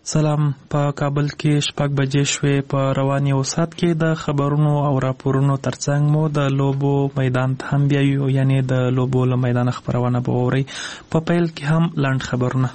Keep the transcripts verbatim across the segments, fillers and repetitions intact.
سلام. په کابل کې شپږ بجې شوې. په روان یو ساعت کې د خبرونو او راپورونو ترڅنګ مو د لوبو میدان ته هم بیایو، یعنی د لوبو له میدان خبرونه به واورئ. په پیل کې هم لنډ خبرونه.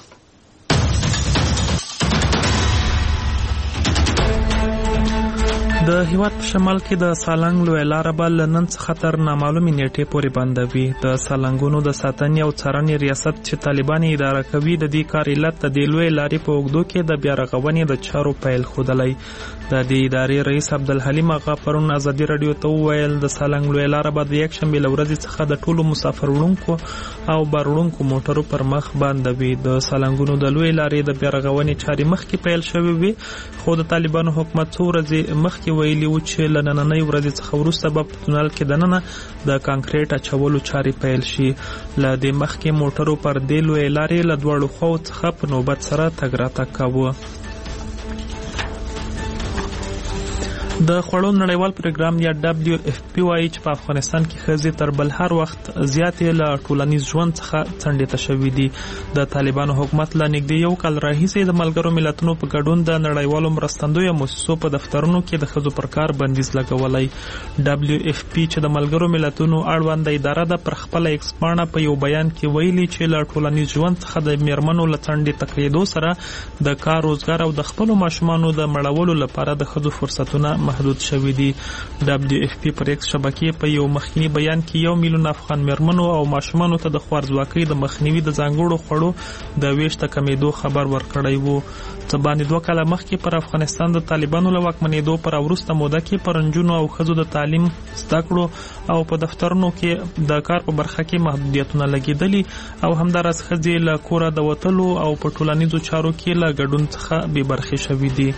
د هیواد په شمال کې د سالنګ لویه لاره به له نن څخه تر نامعلومې نیټې پورې بنده وي. د سالنګونو د ساتنې او څارنې ریاست چې طالبان یې اداره کوي د دې کار علت د دې لویې لارې په اوږدو کې د بیا رغونې د چارو پیل ښودلی. د دې ادارې رئیس عبدالحلیم آغا پرون ازادي راډیو ته وویل د سالنګ لویه لاره به د یکشنبې له ورځې څخه د ټولو مسافر وړونکو او بار وړونکو موټرو پر مخ بنده وي. د سالنګونو د لویې لارې د بیا رغونې چارې مخکې پیل شوې وي، خو د طالبانو حکومت څو ورځې مخکې ویلي و چې له نننۍ ورځې څخه وروسته به په تونل کې دننه د کانکریټ اچولو چارې پیل شي. له دې مخکې موټرو پر دې لویې لارې له دواړو خواو څخه په نوبت سره تګ راتګ کاوه. د خوړو نړیوال پروګرام یا دبلیو اف پی وایي چې په افغانستان کې ښځې تر بل هر وخت زیاتې له ټولنیز ژوند څخه څنډې ته شوي دي. د طالبانو حکومت له نږدې یو کال راهیسې د ملګرو ملتونو په ګډون د نړیوالو مرستندویو مؤسسو په دفترونو کې د ښځو پر کار بندیز لګولی. دبلیو اف پی چې د ملګرو ملتونو اړونده اداره ده پر خپله ایکس پاڼه په یو بیان کې ویلي چې له ټولنیز ژوند څخه د میرمنو له څنډې تقلیدو سره د کار روزګار او د خپلو ماشومانو د مړولو لپاره د ښځو فرصتونه محدود شوي دي. دبلیو اف پی پر ایکس شبکې په یو مخکینی بیان کې یو میلیون افغان میرمنو او ماشومانو ته د خوارځواکۍ د مخنیوي د ځانګړو خوړو د ویش د کمیدو خبر ورکړی وو. څه باندې دوه کاله مخکې پر افغانستان د طالبانو له واکمنېدو پر وروسته موده کې پر نجونو او ښځو د تعلیم، زده کړو او په دفترونو کې د کار په برخه کې محدودیتونه لګېدلي او همداراز ښځې له کوره د وتلو او په ټولنیزو چارو کې له ګډون څخه بې برخې شوي دي.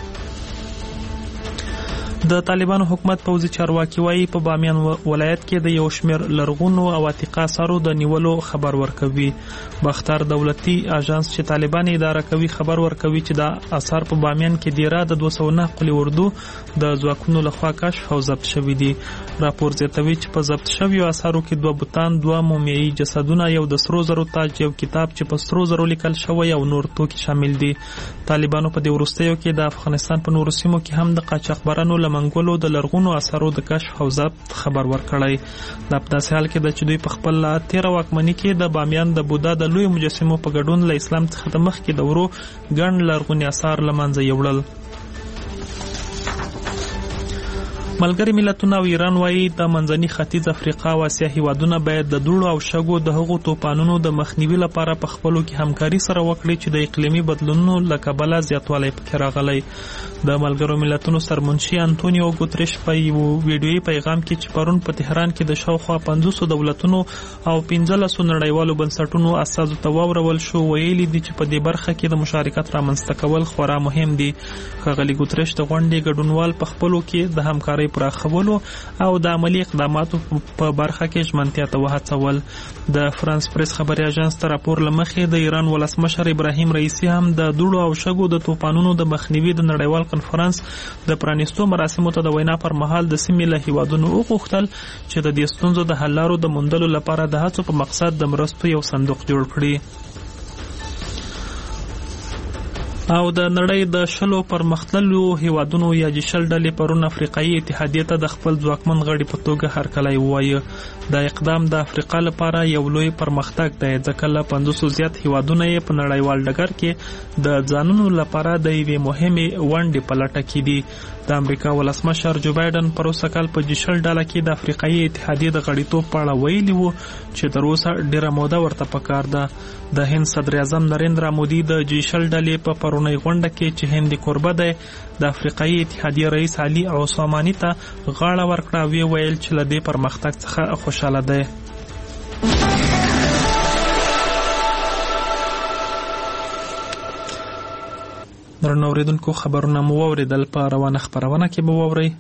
د طالبانو حکومت پوځي چارواکي وایي په بامیان ولایت کې د یو شمېر لرغونو او عتیقه اثارو د نیولو خبر ورکوي. بختر دولتي اژانس چې طالبان اداره کوي خبر ورکوي چې د اثار په بامیان کې دیره د دوه سوه نه قلي اردو د ځواکونو لخوا کشف او ضبط شوي دي. راپور زیاتوي چې په ضبط شویو اثارو کې دوه بوتان، دوه مومیایي جسدونه، یو د سرو زرو تاج، یو کتاب چې په سرو زرو لیکل شوی او نور توکي شامل دي. طالبانو په دې وروستیو کې د افغانستان په نورو سیمو کې هم د قاچاقبرانو منګولو د لرغونو اثارو د کشف او ضبط خبر ورکړی. دا په داسې حال کې ده چې دوی په خپل تېره واکمني کې د بامیان د بودا د لویو مجسمو په ګډون له اسلام څخه د مخکې دورو ګڼ لرغوني اثار له منځه یوړل. ملګري ملتونه او ایران وایي د منځني ختیځ افریقا او اسیا هیوادونه باید د دوړو او شګو د هغو توپانونو د مخنیوي لپاره په خپلو کې همکاري سره وکړي چې د اقلیمي بدلونونو له کبله زیاتوالی پکې راغلی. د ملګرو ملتونو سرمنشي انټونیو ګوتریش په یو ویډیویي پیغام کې چې پرون په تهران کې د شاوخوا پنځوسو دولتونو او پنځلسو نړیوالو بنسټونو استازو ته واورول شو، ویلي دي چې په دې برخه کې د مشارکت رامنځته کول خورا مهم دي. ښاغلي ګوتریش د غونډې ګډونوال په خپلو کې د همکارۍ پراخولو او د عملی اقداماتو په برخه کې ژمنتیا ته وهڅول. د فرانس پریس خبري اژانس ته راپور له مخې د ایران ولسمشر ابراهیم رئیسي هم د دوړو او شګو د توپانونو د مخنیوي د نړیوال کنفرانس د پرانیستو مراسمو ته د وینا پر مهال د سیمې له هیوادونو وغوښتل چې د دې ستونزو د حل لارو د موندلو لپاره د هڅو په مقصد د مرستو یو صندوق جوړ کړي. او د نړۍ د شلو پرمختللو هیوادونو یا جی شل ډلې پرون افریقایي اتحادیې ته د خپل ځواکمن غړي په توګه هرکلی ووایه. دا اقدام د افریقا لپاره یو لوی پرمختګ دی ځکه له پنځوسو زیات هیوادونه یې په نړیوال ډګر کې د ځانونو لپاره د یوې مهمې ونډې په لټه کې دي. د امریکا ولسمشر جو بایډن پروسه کال په جی شل ډله کې د افریقایي اتحادیې د غړیتوب په اړه ویلي وو چې تر اوسه ډیره موده ورته پکار ده. د هند صدر اعظم نریندرا مودي د جی شل ډلې په پرونۍ غونډه کې چې هند کوربه دی د افریقایي اتحادیې رئیس علي عثماني ته غاړه ورکړه او ویل چې له دې پرمختګ څخه خوشاله دی. درنو اوریدونکو، خبرونه مو واوریدل. په روانه خبرونه کې به واورئ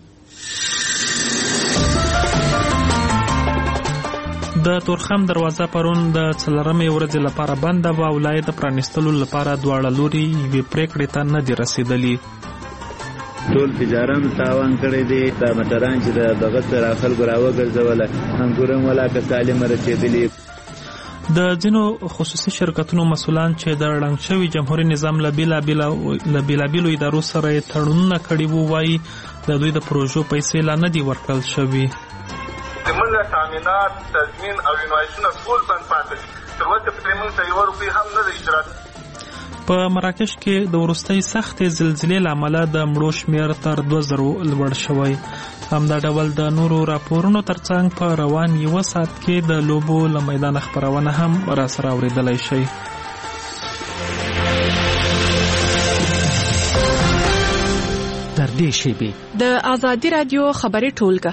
د تورخم دروازه پرون د څلورمې ورځې لپاره بنده وه او لا یې د پرانیستلو لپاره دواړه لوري یوې پرېکړې ته نه دي رسېدلي. ټول تجارانو تاوان کړی دی. دا موټران چې د دغه سره خلکو راوګرځوله انګور هم ولاکه سالمه رسېدلي. د ځینو خصوصي شرکتونو مسؤلان چې د ړنګ شوي جمهوري نظام له بېلابېلو ادارو سره یې تړونونه کړي وو وایي د دوی د پروژو پیسې لا نه دي ورکړل شوي. زموږ تامینات، تضمین او انوایسونه ټول بند پاتې دي. تر اوسه پرې موږ ته یوه روپۍ هم نه ده اشتراک. په مراکش کې د وروستۍ سختې زلزلې له امله د مړو شمېر تر دوه زرو لوړ شوی. همدا ډول د نورو راپورونو ترڅنګ په روان یوه ساعت کې د لوبو له میدانه خپرونه هم راسره اورېدلی شئ. در دې شیبې د ازادي راډیو خبري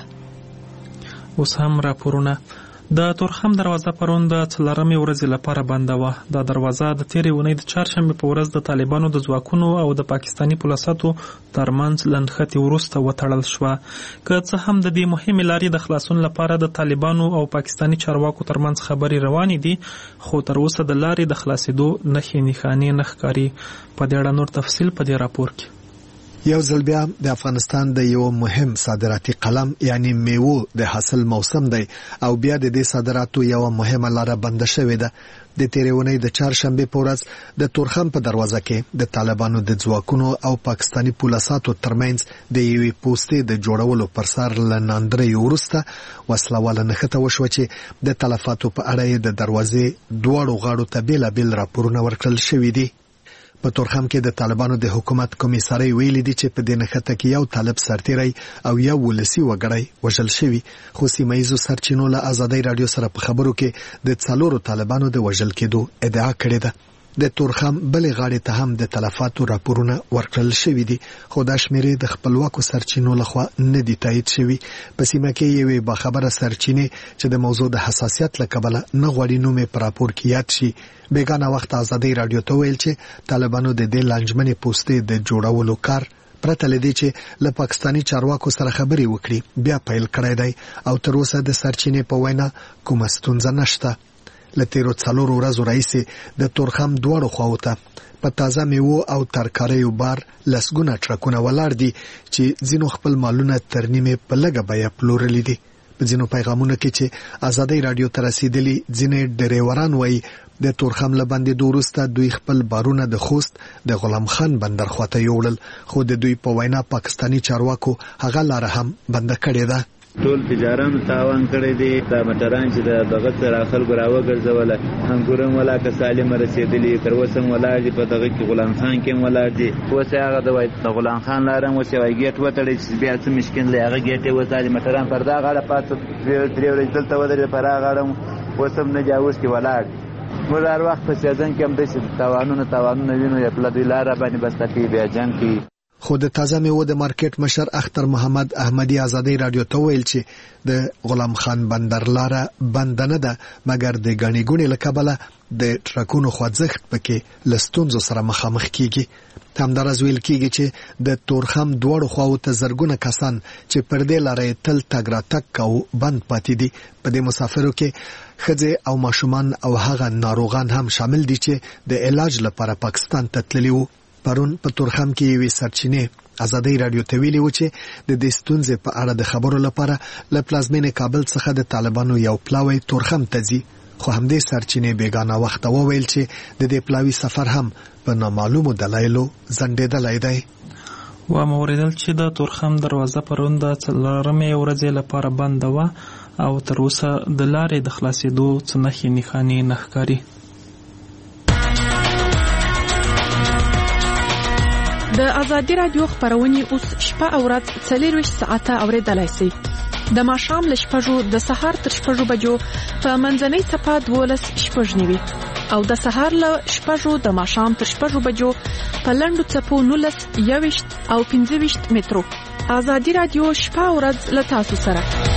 ټولګه. اوس هم راپورونه. د تورخم دروازه پرون د څلورمې ورځې لپاره بنده وه. دا دروازه د تېرې اونۍ د چهارشنبې په ورځ د طالبانو د ځواکونو او د پاکستاني پولیسو ترمنځ لنډخطي وروسته وتړل شوه. که څه هم د دې مهمې لارې د خلاصون لپاره د طالبانو او پاکستاني چارواکو ترمنځ خبرې روانې دي، خو تر اوسه د لارې د خلاصېدو نښې نښانې نه ښکاري. په دې اړه نور تفصیل په دې راپور کې. یو ځل بیا د افغانستان د یو مهم صادراتي قلم یعنی میوو د حاصل موسم دی او بیا د دې صادراتو یو مهمه لاره بنده شوې ده. د تېرې اونۍ د چهارشنبې په ورځ د تورخم په دروازه کې د طالبانو د ځواکونو او پاکستاني پولیسو ترمنځ د یوې پوستې د جوړولو پر سر له ناندرۍ وروسته وسلواله نښته وشوه چې د تلفاتو په اړه د دروازې دواړو غاړو ته بېلابېل راپورونه ورکړل شوي دي. په تورخم کې د طالبانو د حکومت کمیسارۍ ویلي دي چې په دې نښته کې یو طالب سرتیری او یو ولسي وګړی وژل شوي، خو سیمه ییزو سرچینو له ازادۍ راډیو سره په خبرو کې د څلورو طالبانو د وژل کېدو ادعا کړې ده. د تورخم بلې غاړې ته هم د تلفاتو راپورونه ورکړل شوي دي، خو دا شمیرې د خپلواکو سرچینو لخوا نه دي تایید شوي. په سیمه کې یوې باخبره سرچینې چې د موضوع د حساسیت له کبله نه غواړي نوم یې په راپور کې یاد شي، بیګانه وخت ازادۍ راډیو ته ویل چې طالبانو د دې لانجمنې پوستې د جوړولو کار پرته له دې چې له پاکستاني چارواکو سره خبرې وکړي بیا پیل کړی دی او تر اوسه د سرچینې په وینا کومه ستونزه نشته. له تیرو څلورو ورځو راهیسې د تورخم دواړو خواو ته په تازه میوو او ترکاریو بار لسګونه ټرکونه ولاړ دي چې ځینو خپل مالونه تر نیمې په لږه بیه پلورلي دي. په ځینو پیغامونو کې چې ازادۍ راډیو ته رسیدلي ځینې ډریوران وایي د تورخم له بندېدو وروسته دوی خپل بارونه د خوست د غلام خان بندر خواته یوړل، خو د دوی په وینا پاکستاني چارواکو هغه لاره هم بنده کړې ده. ټول تجارانو تاوان کړی دی. دا موټران چې د دغه سره خلکو راوګرځوله انګورم ولا که سالم رسېدلي تر اوسه هم ولاړ دي. په دغه کې غلام خان کې هم ولاړ دي. اوس هغه د غلام خان لاره هم اوس یوه ګیټ وتړی چې بیا څه مشکل دی، هغه ګیټ یې وتړي. موټران پر دا غاړه پاته درې ورځې دلته ودرېدل، پر هغه غاړه هم اوس هم نه جاوز کې ولاړ دي. موږ هر وخت په سیزن کې هم داسې تاوانونه تاوانونه وینو، یا پله دوی لاره باندې بس تکوي بیا جنګ کوي. خو د تازه میوو د مارکیټ مشر اختر محمد احمدی ازادۍ راډیو ته ویل چې د غلام خان بندر لاره بند نه ده، مګر د ګڼې ګوڼې له کبله د ټرکونو خوځښت پکې له ستونزو سره مخامخ کیږي. همداراز ویل کیږي چې د تورخم دواړو خواو ته زرګونه کسان چې پر دې لاره تل تګ راتګ کوي بند پاتې دي. په دې مسافرو کې ښځې او ماشومان او هغه ناروغان هم شامل دي چې د علاج لپاره پاکستان ته تللي وو. پرون په تورخم کې یوې سرچینې ازادۍ راډیو ته ویلي و چې د دې ستونزې په اړه د خبرو لپاره له پلازمینې کابل څخه د طالبانو یو پلاوی تورخم ته ځي، خو همدې سرچینې بیګانه وخت وویل چې د دې پلاوي سفر هم په نامعلومو دلایلو ځنډېدلی دی. و موریدل چې د تورخم دروازه پرون د څلورمې ورځې لپاره بنده وه او تر اوسه د لارې د خلاصېدو څه نښې نښانې نه ښکاري. د ازادي راډیو خبرونه اوس شپه او ورځ څلورویشت ساعته اوریدلای شئ. د ماښام له شپږو د سهار تر شپږو بجو په منځنۍ څپه دولس شپږ نیوي او د سهار له شپږو د ماښام تر شپږو بجو په لنډو څپو نولس یوویشت او پنځه ویشت مترو. ازادي راډیو شپه او ورځ له تاسو سره.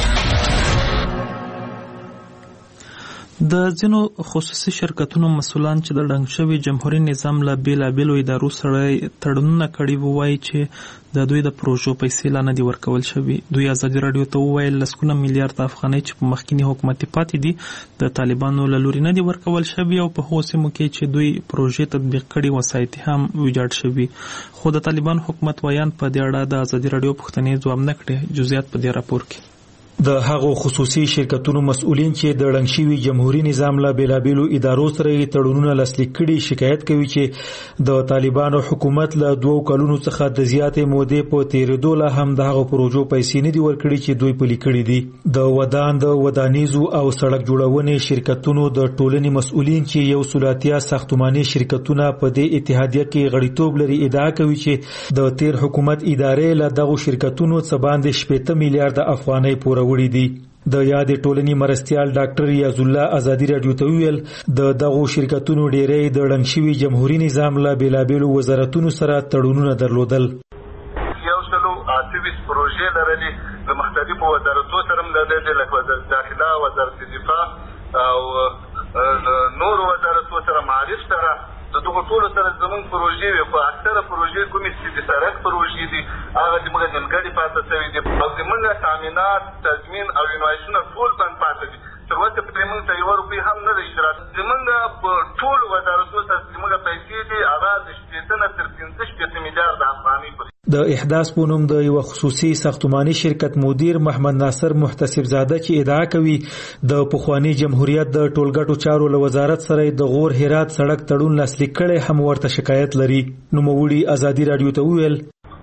د ځینو خصوصي شرکتونو مسؤلان چې د ړنګ شوي جمهوري نظام له بېلابېلو ادارو سره تړونونه کړي وو وایي چې د دوی د پروژو پیسې لا نه دي ورکول شوي. دوی ازادي راډیو ته وویل لسګونه میلیارډ افغانۍ چې په مخکینی حکومت پاتې دي د طالبانو له لوري نه دي ورکول شوي او په هغو سیمو کې چې دوی پروژې تطبیق کړي وسایط هم ویجاړ شوي. خو د طالبان حکومت ویان په دې اړه د ازادي راډیو پوښتنې ځواب نه کړې. جزئیات په دې راپور کې. د هغو خصوصي شرکتونو مسؤلین چې د ړنګ شوي جمهوریت نظام له بیلابیلو ادارو سره تړونونه لاسلیک کړي شکایت کوي چې د طالبانو حکومت له دوو کلونو څخه د زیاتې مودې په تیرېدو لا هم د هغو پروژو پیسې نه دي ورکړي چې دوی پلي کړي دي. د ودان د ودانیزو او سړک جوړونې شرکتونو د ټولنې مسؤلین چې یو سلاتیا ساختماني شرکتونه په دې اتحادیه کې غړیتوب لري ادعا کوي چې د تیر حکومت ادارې له دغو شرکتونو څخه باندې شپږ میلیارډ افغانۍ پوره وړي دي. د یادې ټولنې مرستیال ډاکټر ریاض الله ازادي رادیو ته ویل د دغو شرکتونو ډیری د ړنګ شوي جمهوریت نظام له بیلابیلو وزارتونو سره تړونونه درلودل. یو سلو اته ویس پروژې لرلې د مختلفو وزارتونو سره هم لرلې لکه وزارت داخله، وزارت دفاع او نور وزارتونو سره معارف سره د دغو ټولو سره زموږ پروژې وي. خو اکثره پروژې کومې چې د سړک پروژې دي هغه زموږ نیمګړې پاتې شوي دي او زموږ تامینات، تضمین او انوایشونه ټول بند پاتې دي. تر اوسه پرې موږ ته یوه روپۍ هم نه ده اجرات. زموږ په ټولو وزارتونو سره زموږ پیسې دي هغه د شپېته نه تر پنځه شپېته میلیارډ افغانۍ پورې. د احداث په نوم د یو خصوصي ساختماني شرکت مدیر محمد ناصر محتسب زاده چې ادعا کوي د پخوانی جمهوریت د ټولګټو چارو له وزارت سره د غور هرات سړک تړون لاسلیک کړي هم ورته شکایت لري. نوموړي ازادي رادیو ته وویل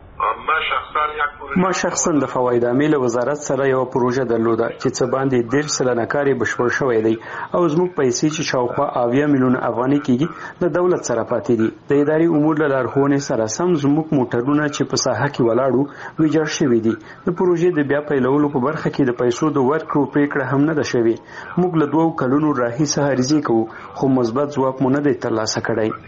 ما شخصا د فواید عامل وزارت سره یو پروژه درلوده چې څه باندې ډیر سلنه کاری بشپړ شوی دی او زموږ پیسې چې شاوخوا اویا میلیون افغانۍ کېږي د دولت سره پاتې دي. د اداري امور له لارښوونې سره سم زموږ موټرونه چې په ساحه کې ولاړو ویجاړ شوي دي. د پروژې د بیا پیلولو په برخه کې د پیسو د ورکړو پریکړه هم نه ده شوې. موږ له دوو کلونو راهیسه هرزي کوو خو مثبت ځواب مو نه دی ترلاسه کړی.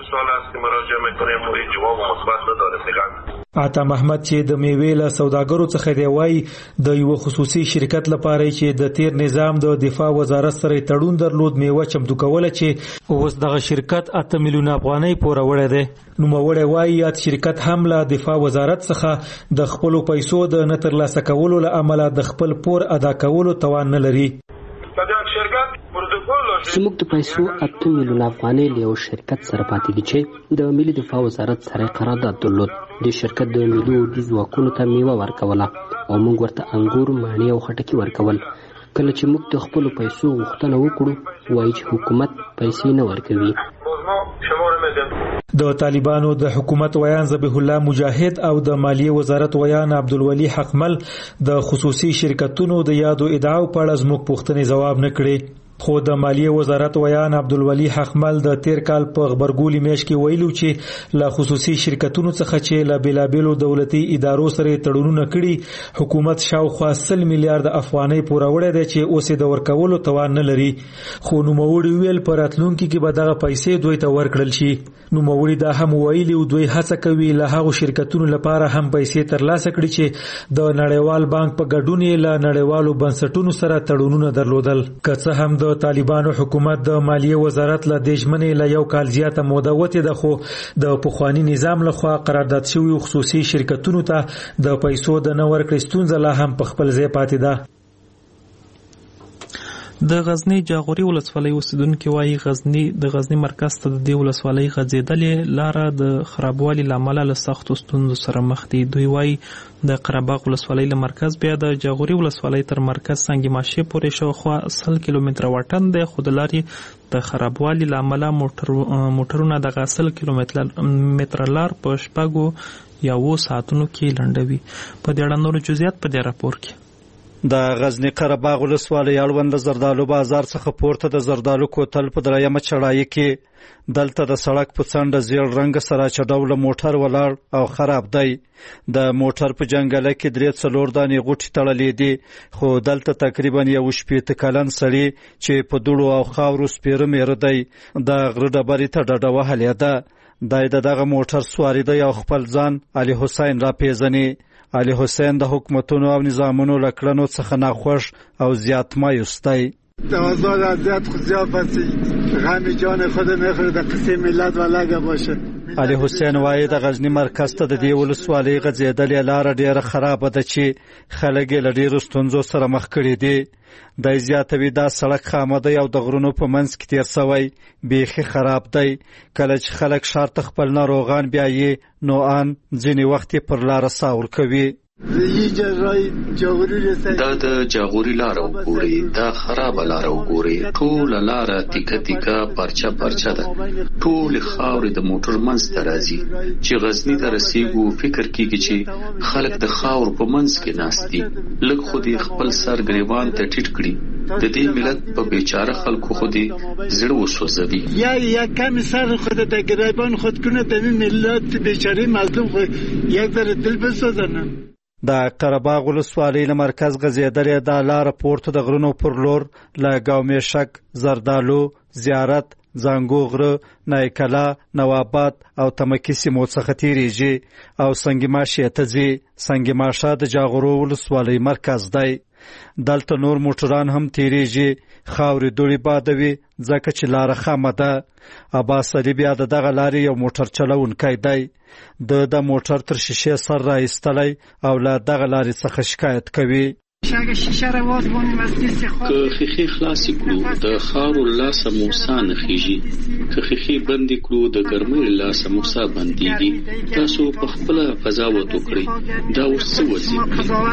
عطا محمد چې د میوې له سوداګرو څخه دی وایي د یو خصوصي شرکت لپاره چې د تیر نظام د دفاع وزارت سره تړون درلود میوه چمتو کوله چې اوس دغه شرکت اته میلیون افغانۍ پوره وړی دی. نوموړی وایي یاد شرکت هم له دفاع وزارت څخه د خپلو پیسو د نه ترلاسه کولو له امله د خپل پور ادا کولو توان نه لري. زموږ د پیسو اته میلیون افغانۍ له یو شرکت سره پاتې دي چې د ملي دفاع وزارت سره قرارداد درلود. د شرکت د ملي اردو ځواکونو ته میوه ورکوله او موږ ورته انګور، مڼې او خټکي ورکول. کله چې موږ د خپلو پیسو غوښتنه وکړو وایي چې حکومت پیسې نه ورکوي. د طالبانو د حکومت ویان ذبیح الله مجاهد او د مالیې وزارت ویان عبدالولي حقمل د خصوصي شرکتونو د یادو ادعاو په اړه زموږ پوښتنې ځواب نه کړي. خو د مالیې وزارت ویان عبدالولي حقمل د تیر کال په خبرګولي میاشت کې ویلو چې له خصوصي شرکتونو څخه چې له بیلابیلو دولتي ادارو سره تړونونه کړي حکومت شاوخوا سل میلیارډ افغانۍ پوره وړی دی چې اوس د ورکولو توان نه لري. خو نوموړي ویل په راتلونکي کې به دغه پیسې دوی ته ورکړل شي. نوموړي دا هم ویلي او دوی هڅه کوي له هغو شرکتونو لپاره هم پیسې ترلاسه کړي چې د نړیوال بانک په ګډون یې له نړیوالو بنسټونو سره تړونونه درلودل. که څه هم د طالبانو حکومت د مالیې وزارت له دې ژمنې له یو کال زیاته موده وتې ده خو د پخواني نظام لخوا قرارداد شوي خصوصي شرکتونو ته د پیسو د نه ورکړې ستونزه لا هم په خپل ځای پاتې ده. د غزنی جاغوري ولسوالۍ اوسیدونکو وايي غزنی د غزنی مرکز ته د دې ولسوالۍ غځېدلې لاره د خرابوالي لامل له سختو ستونزو سره مخ دي. دوی وايي د قرهباغ ولسوالۍ له مرکز بیا د جاغوري ولسوالۍ تر مرکز سنگ ماشې پورې شاوخوا سل کیلومتره واټن دی خو د لارې د خرابوالي لامل موټرونه د سل کیلومتره لار په شپږو یا اوو ساعتونو کې لنډوي. په دې اړه نور جزئیات په دې راپور کې. د غزنی قرهباغ ولسوالۍ اړوند زردالو بازار څخه پورته د زردالو کوتل په دریمه چړای کې دلته د سړک په څنډه زیړ رنګ سره چې ډول موټر ولاړ او خراب دی. د موټر په جنګله کې درې څلور دانې غوټې تړلې دي خو دلته تقریبا یو شپېته کلن سړی چې په دوړو او خاورو سپېره میره دی د غره ډبرې ته ډډه وهلې ده. دی د دغه موټر سواری دی او خپل ځان علي حسین را پیژني. علي حسین د حکومتونو او نظامونو له کړنو څخه ناخوش او زیات مایوس دی. آزاد اذیت خود زیاد بسی غم جان خود میخوره د قصه ملت ولګه باشه. علي حسین وایي د غزنی مرکز ته د دې ولسوالۍ غځېدلې لاره ډیره خرابه ده چې خلک یې له ډیرو ستونزو سره مخ کړي دي. د زیاتوي دا سړک خامه دی او د غرونو په منځ کې تیر سوی بیخي خراب دی. کله چې خلک ښار ته خپل ناروغان بیایي نو ان ځینې وخت پر لاره ساول کوي. دا د جاغوري لار وګوري، دا خراب لار وګوري، ټول لار تیکه تیکه پرچا پرچا ده، ټول خاورې د موټر منځ ته راځي. چې غزنی ته رسیږو فکر کیږي چې خلک د خاور په منځ کې ناست دي، لږ خو دې خپل سر ګریوان ته ټیټ کړي. د دې ملت په بیچاره خلکو خو دې زړه وسوځوي. یا یا کم سر خود د گریبان خود کنه د ملت بیچاره مظلوم خو یک ذره دل بسوزنه. د قرهباغ ولسوالۍ له مرکز غځېدلې دا لاره پورته د غرونو پر لور له ګاومېشک، زردالو، زیارت، زانګو غره، نایکلا، نواباد او تمکي سیمو څخه تیریږي او سنگ ماشې ته ځي. سنگ ماشه د جاغورو ولسوالۍ مرکز دی. دلته نور موټران هم تیریږي، خاورې دوړې بادوي ځکه چې لاره خامه ده. عباس علي بیا د دغه لارې یو موټر چلونکی دی. د د موټر تر شیشې سر را ایستلی او له دغه لارې څخه شکایت کوي. که خیخې خلاصې کړو د خاورو لاسه موسا نه خیږي، که خیخې بندې کړو د ګرمۍ لاسه موسا بندېږي. تاسو په خپله قضاوت وکړئ، دا اوس څه وضعیت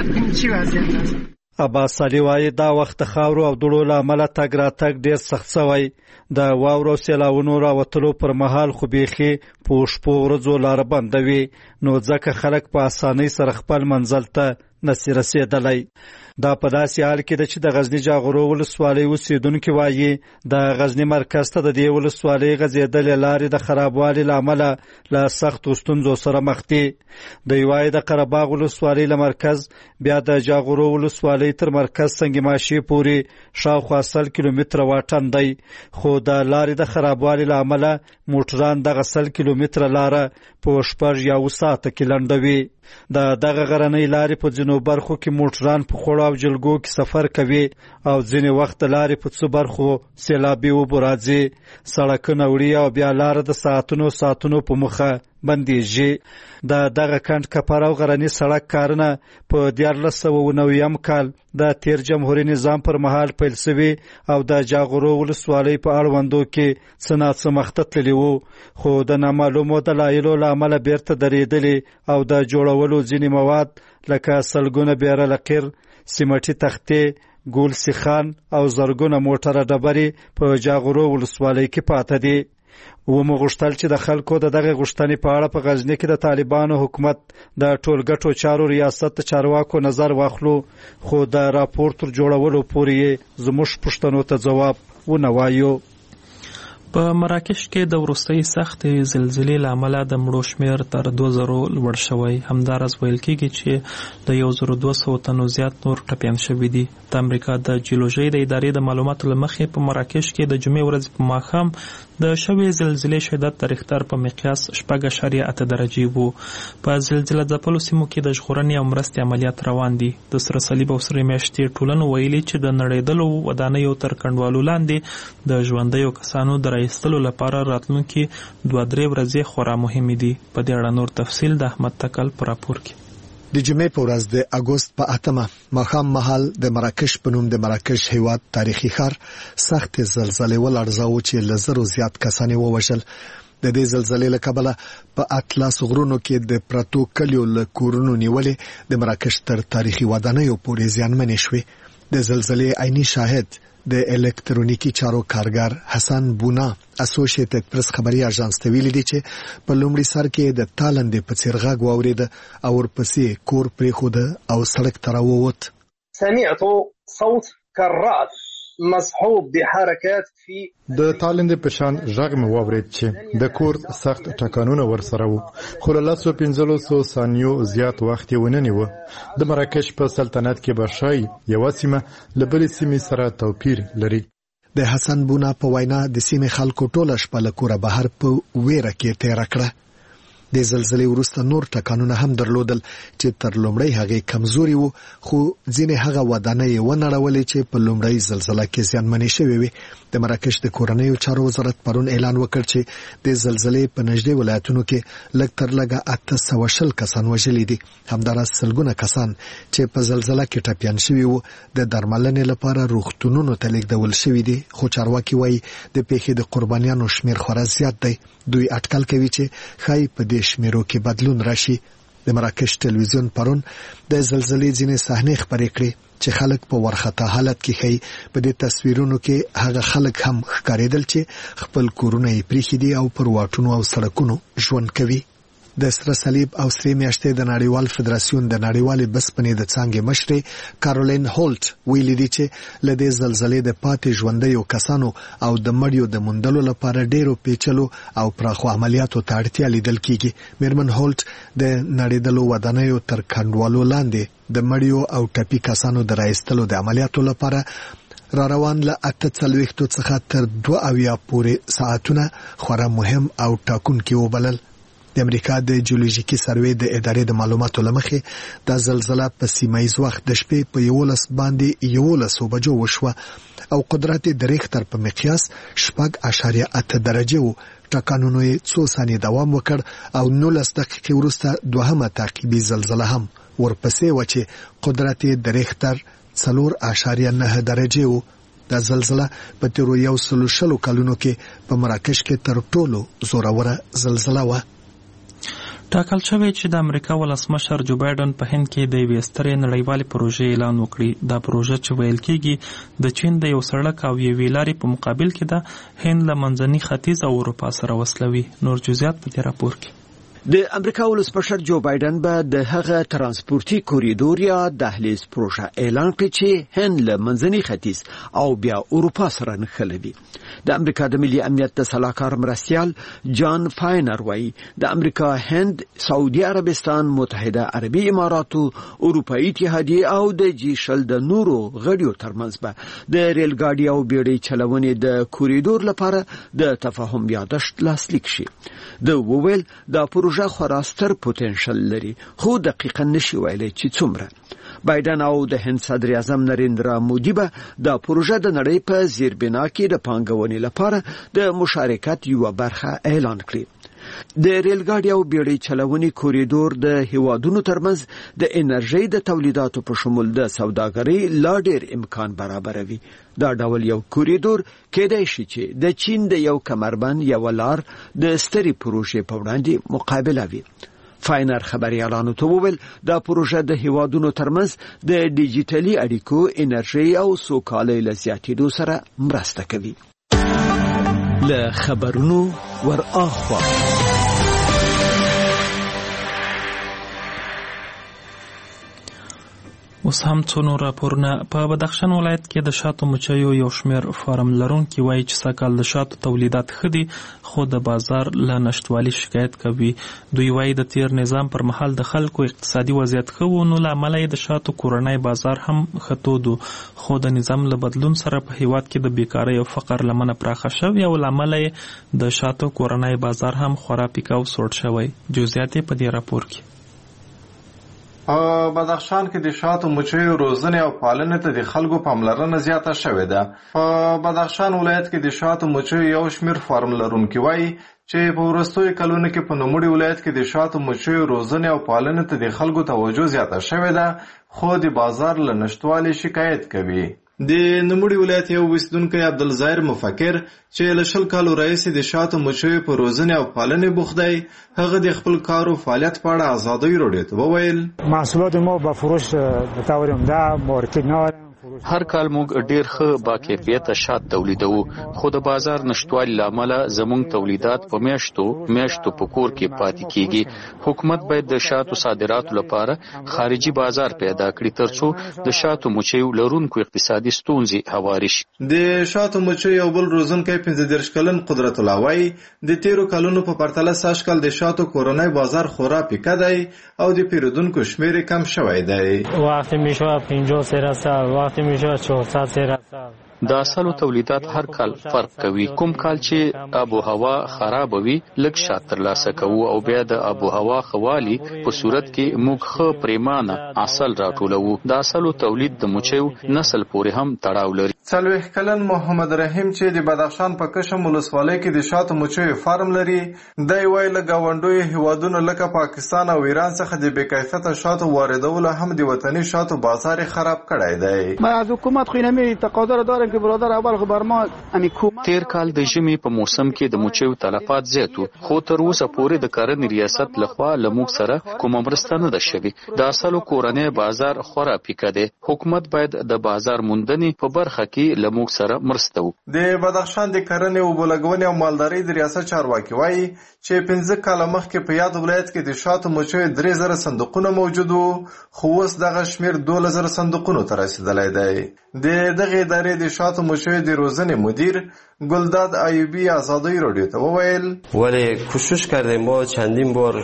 دی؟ عباس علي وایي دا وخت د خاورو او دوړو له امله تګ راتګ ډېر سخت سوی. د واورو سیلاونو راوتلو پر مهال خو بیخي په شپو ورځو لاره بنده وي، نو ځکه خلک په اسانۍ سره خپل منزل ته نسي رسېدلی. دا په داسې حال کې ده چې د غزني جاغورو ولسوالۍ اوسېدونکي وایي د غزني مرکز ته د دې ولسوالۍ غځېدلې لارې د خرابوالي له امله له سختو ستونزو سره مخ دي. دوی وایي د قرهباغ ولسوالۍ له مرکز بیا د جاغورو ولسوالۍ تر مرکز سنگ ماشې پورې شاوخوا سل کیلومتره واټن دی، خو د لارې د خرابوالي له امله موټران دغه سل کیلومتره لاره په شپږ یا اوه ساعته کې لنډوي. د دغه غرنۍ لارې په ځینو برخو کې موټران په خوړو او جلګو کې سفر کوي او ځینې وخت د لارې په څو برخو سیلابي اوبه راځي، سړکونه وړي او بیا لاره د ساعتونو ساعتونو په مخه بندیږي. د دغه کند کپر او غرني سړک کارونه په دیارلس سوه اوه نویم کال د تیر جمهوري نظام پر مهال پیل سوي او د جاغورو ولسوالۍ په اړوندو کې څه ناڅه مخته تللي وو، خو د نامعلومو دلایلو له امله بیرته درېدلي او د جوړولو ځینې مواد لکه سلګونه بیره لقیر، سیمټي تختې، ګول سیخان او زرګونه موټره ډبرې په جاغورو ولسوالۍ کې پاته دي. ومو غوښتل چې د خلکو د دغه غوښتنې په اړه په غزني کې د طالبانو حکومت د ټولګټو چارو ریاست د چارواکو نظر واخلو، خو د راپور تر جوړولو پورې زموږ پوښتنو ته ځواب ونه وایو. په مراکش کې د وروستۍ سختې زلزلې له امله د مړو شمېر تر دوه زرو لوړ شوی. همداراز ویل کېږي چې د یو زرو دوه سوو تنو زیات نور ټپیان شوي دي. د امریکا د جیولوژۍ د ادارې د معلوماتو له مخې په مراکش کې د جمعې ورځې په ماښام د شوې زلزلې شدت د ریختر په مقیاس شپږ اعشاریه اته درجې وو. په زلزله ځپلو سیمو کې د ژغورنې او مرستې عملیات روان دي. د سره صلیب او سرې میاشتې ټولنو ویلي چې د نړېدلو ودانیو تر کنډوالو لاندې د ژوندیو کسانو د ایستلو لپاره راتلونکي دوه درې ورځې خورا مهمې دي. په دې اړه نور تفصیل د احمد تکل په راپور کې. د جمعې په ورځ د اګوست په اتمه ماښام مهال د مراکش په نوم د مراکش هیواد تاریخي ښار سخت زلزلې ولړزاوه چې له زرو زیات کسان ووژل. د دې زلزلې له کبله په اطلس غرونو کې د پرتو کلیو له کورونو نیولې د مراکش تر تاریخي ودانیو پورې زیانمنې شوې. د زلزلې عیني شاهد د الکترونیکی چارو کارګر حسن بونا اسوسییټډ پریس خبري اژانس ته ویلي دي چې په لومړي سر کې د تالندې په څیر غږ واورید او ورپسې کور پرېښود او سړک ته راووت. سمعت صوت كالرعد مصحوب بحركات في د تالندې په شان غږ مې واورید چې د کور سخت ټکانونه ورسره وو، خو له لسو پنځلسو ثانیو زیات وخت یې ونه نیوه. د مراکش په سلطنت کې به ښایي یوه سیمه له بلې سیمې سره توپیر لري. د حسن بونا په وینا د سیمې خلکو ټوله شپه له کوره بهر په ویره کې تېره کړه. د زلزلې وروسته نور ټکانونه هم درلودل چې تر لومړۍ هغې کمزوري وو، خو ځینې هغه ودانۍ ونړولې چې په لومړۍ زلزله کې زیانمنې شوې وې. د مراکش د کورنیو چارو وزارت پرون اعلان وکړ چې د زلزلې په نږدې ولایتونو کې لږ تر لږه اته سوه شل کسان وژلي دي. همداراز سلګونه کسان چې په زلزله کې ټپیان شوي وو د درملنې لپاره روغتونونو ته لیږدول شوي دي، خو چارواکي وایي د پیښې د قربانیانو شمېر خورا زیات دی. دوی اټکل کوي چې ښایي په دې شمیرو کې بدلون راشي. د مراکش ټلویزیون پرون د زلزلې ځینې صحنې خبرې کړې چې خلک په ورختا حالت کې خي. په دې تصویرونو کې هغه خلک هم ښکارېدل چې خپل کورونه یې پریښي دي او پر واټونو او سړکونو ژوند کوي. د سره صلیب او سری میاشتې د نړیوال فدراسیون د نړیوالې بسپنې د څانګې مشرې کارولین هولټ ویلي دي چې له دې زلزلې د پاتې ژوندیو کسانو او د مړیو د موندلو لپاره ډېرو پیچلو او پراخو عملیاتو ته اړتیا لیدل کیږي. میرمن هولټ د نړیدلو ودانیو تر کنډوالو لاندې د مړیو او ټپي کسانو د راایستلو د عملیاتو لپاره را روان له اته څلوېښتو څخه تر دوه اویا پورې ساعتونه خورا مهم او ټاکونکي وبلل. د امریکا د جیولوژیکي سروې د ادارې د معلوماتو لمخې د زلزلہ په سیمایي وخت د شپې په یولس باندې یولس بجو وشوه او قدرت د ریختر په مقیاس شپږ اشاریه اته درجه وو. ټکانونو یې څو ثانیې دوام وکړ او نولس دقیقې وروسته دوهمه تعقیبي زلزلہ هم ورپسې و چې قدرت د ریختر څلور اشاریه نه درجه وو. د زلزلہ په تیرو یو سلو شلو کلونو کې په مراکش کې تر ټولو زوروره زلزلہ و. ټاکل شوی چې د امریکا ولسمشر جو بایدن په هند کې د یوې سترې نړیوالې پروژې اعلان وکړي. دا پروژه چې ویل کېږي د چین د یو سړک او یوې لارې په مقابل کې د هند له منځني ختیځ او اروپا سره وصلوي. نور جزئیات په دې راپور کې. د امریکا ولسمشر جو بایدن به د هغه ترانسپورتي کوریډور یا دهلیز پروژه اعلان کړي چې هند له منځني ختیځ او بیا اروپا سره نښلوي. د امریکا د ملي امنیت د سلاکار مرستیال جان فاینر وایي د امریکا، هند، سعودي عربستان، متحده عربي اماراتو، اروپאי اتحادیه او د جی شل د نورو غړیو ترمنځ به د ریل ګاډي او بیړۍ چلونې د کوریډور لپاره د تفاهم یادښت لاسلیک شي. د وویل د پروژه خورا ستر پوتنشل لري خو دقیقاً نشي ویلي چې څومره. بایدن او د هند صدر اعظم نریندرا مودي به د پروژه د نړۍ په زیربنا کې د پانګونې لپاره د مشارکت یو برخه اعلان کړي. د ریل ګاډي او بیړۍ چلونې کوریډور د هیوادونو ترمنځ د انرژي د تولیداتو په شمول د سوداګرۍ لا ډېر امکان برابروي. دا ډول یو کوریډور کېدای شي چې د چین د یو کمربند یو لار د سترې پروژې په وړاندې مقابله وي. فاینر خبريالانو ته وویل دا پروژه د هیوادونو ترمنځ د ډیجیټلي اړیکو، انرژي او سوکالۍ له زیاتېدو سره مرسته کوي. له خبرونو ور اخوا اوس هم څو نور راپورونه. په بدخشان ولایت کې د شاتو مچیو یو شمېر فارم لرونکي وایي چې سږکال د شاتو تولیدات ښه دي خو د بازار له نشتوالي شکایت کوي. دوی وایي د تیر نظام پر مهال د خلکو اقتصادي وضعیت ښه و نو له امله یې د شاتو کورنی بازار هم ښه تود و خو د نظام له بدلون سره په هیواد کې د بیکارۍ او فقر لمنه پراخه شوې او له امله یې د شاتو کورنی بازار هم خورا پیکه او سوړ شوی. جزئیات په دې راپور کې. په بدخشان کې د شاتو مچیو روزنې او پالنې ته د خلکو پاملرنه زیاته شوې ده. په بدخشان ولایت کې د شاتو مچیو یو شمېر فارم لرونکي وایي چې په وروستیو کلونو کې په نوموړي ولایت کې د شاتو مچیو روزنې او پالنې ته د خلکو توجه زیاته شوې ده خو د بازار له نشتوالي شکایت کوي. د نوموړي ولایت یو اوسیدونکی عبدالظاهر مفکر چې له شل کالو راهیسې د شاتو مچیو په روزنې او پالنې بوخت دی، هغه د خپل کار او فعالیت په اړه ازادۍ راډیو ته وویل محصولات ما به فروش به طور عمده مارکت نه هر کال موږ ډیر ښه با کیفیته شات تولیدوو خو د بازار نشټوالي لامل زموږ تولیدات په میاشتو میاشتو په کور کې پاتې کیږي. حکومت باید د شاتو صادراتو لپاره خارجي بازار پیدا کړي ترڅو د شاتو مچیو لرونکو اقتصادي ستونزې هواري شي. د شاتو مچیو یو بل روزونکی پنځه دېرش کلن قدرت الله وایي د تیرو کلونو په پرتله سږ کال د شاتو کورنی بازار خورا پیکه دی او د پیرودونکو شمیر کم شوی دی. وقتی میشه پنجاه درصد وقتی میشه چهارصد درصد د اصلو تولیدات هر کال فرق کوي. کوم کال چې آب و هوا خراب وي لږ شات ترلاسه کوو او بیا د آب و هوا خوالي په صورت کې موږ ښه پریمانه اصل راټولوو. د اصلو تولید د مچیو نسل پورې هم تړاو لري. څلوېښت کلن محمد رحیم چې د بدخشان په کشم ولسوالۍ کې د شاتو مچیو فارم لري، دی وایي له ګاونډیو هیوادونو لکه پاکستان او ایران څخه د بې کیفیته شاتو واردولو هم د وطني شاتو بازار خراب کړی دی. ما از حکومت خو اینمی تقاضا را دارم که برادر اول خو بر ما امی کومه تیر کال د ژمي په موسم کې د مچیو تلفات زیات وو خو تر اوسه پورې د کرنې ریاست لخوا لموږ سره کومه مرسته نه ده شوې د اصلو کورنۍ بازار خورا پیکه دی حکومت باید د بازار موندنې په برخه کې لموږ سره مرسته وکړي د بدخشان د کرنې او بولګونې او مالدارۍ د ریاست چارواکي وایي چې پنځه کاله مخکې په یاد ولایت کې د شاتو مچیو درې زره صندوقونه موجود وو خو اوس دغه شمیر دولس زره صندوقونو ته رسیدلی دی د دغه ادارې د شاتو مچیو د روزنې مدیر گلداد ایوبی آزادی رادیو ته وویل ولی کوشش کردیم ما چندین بار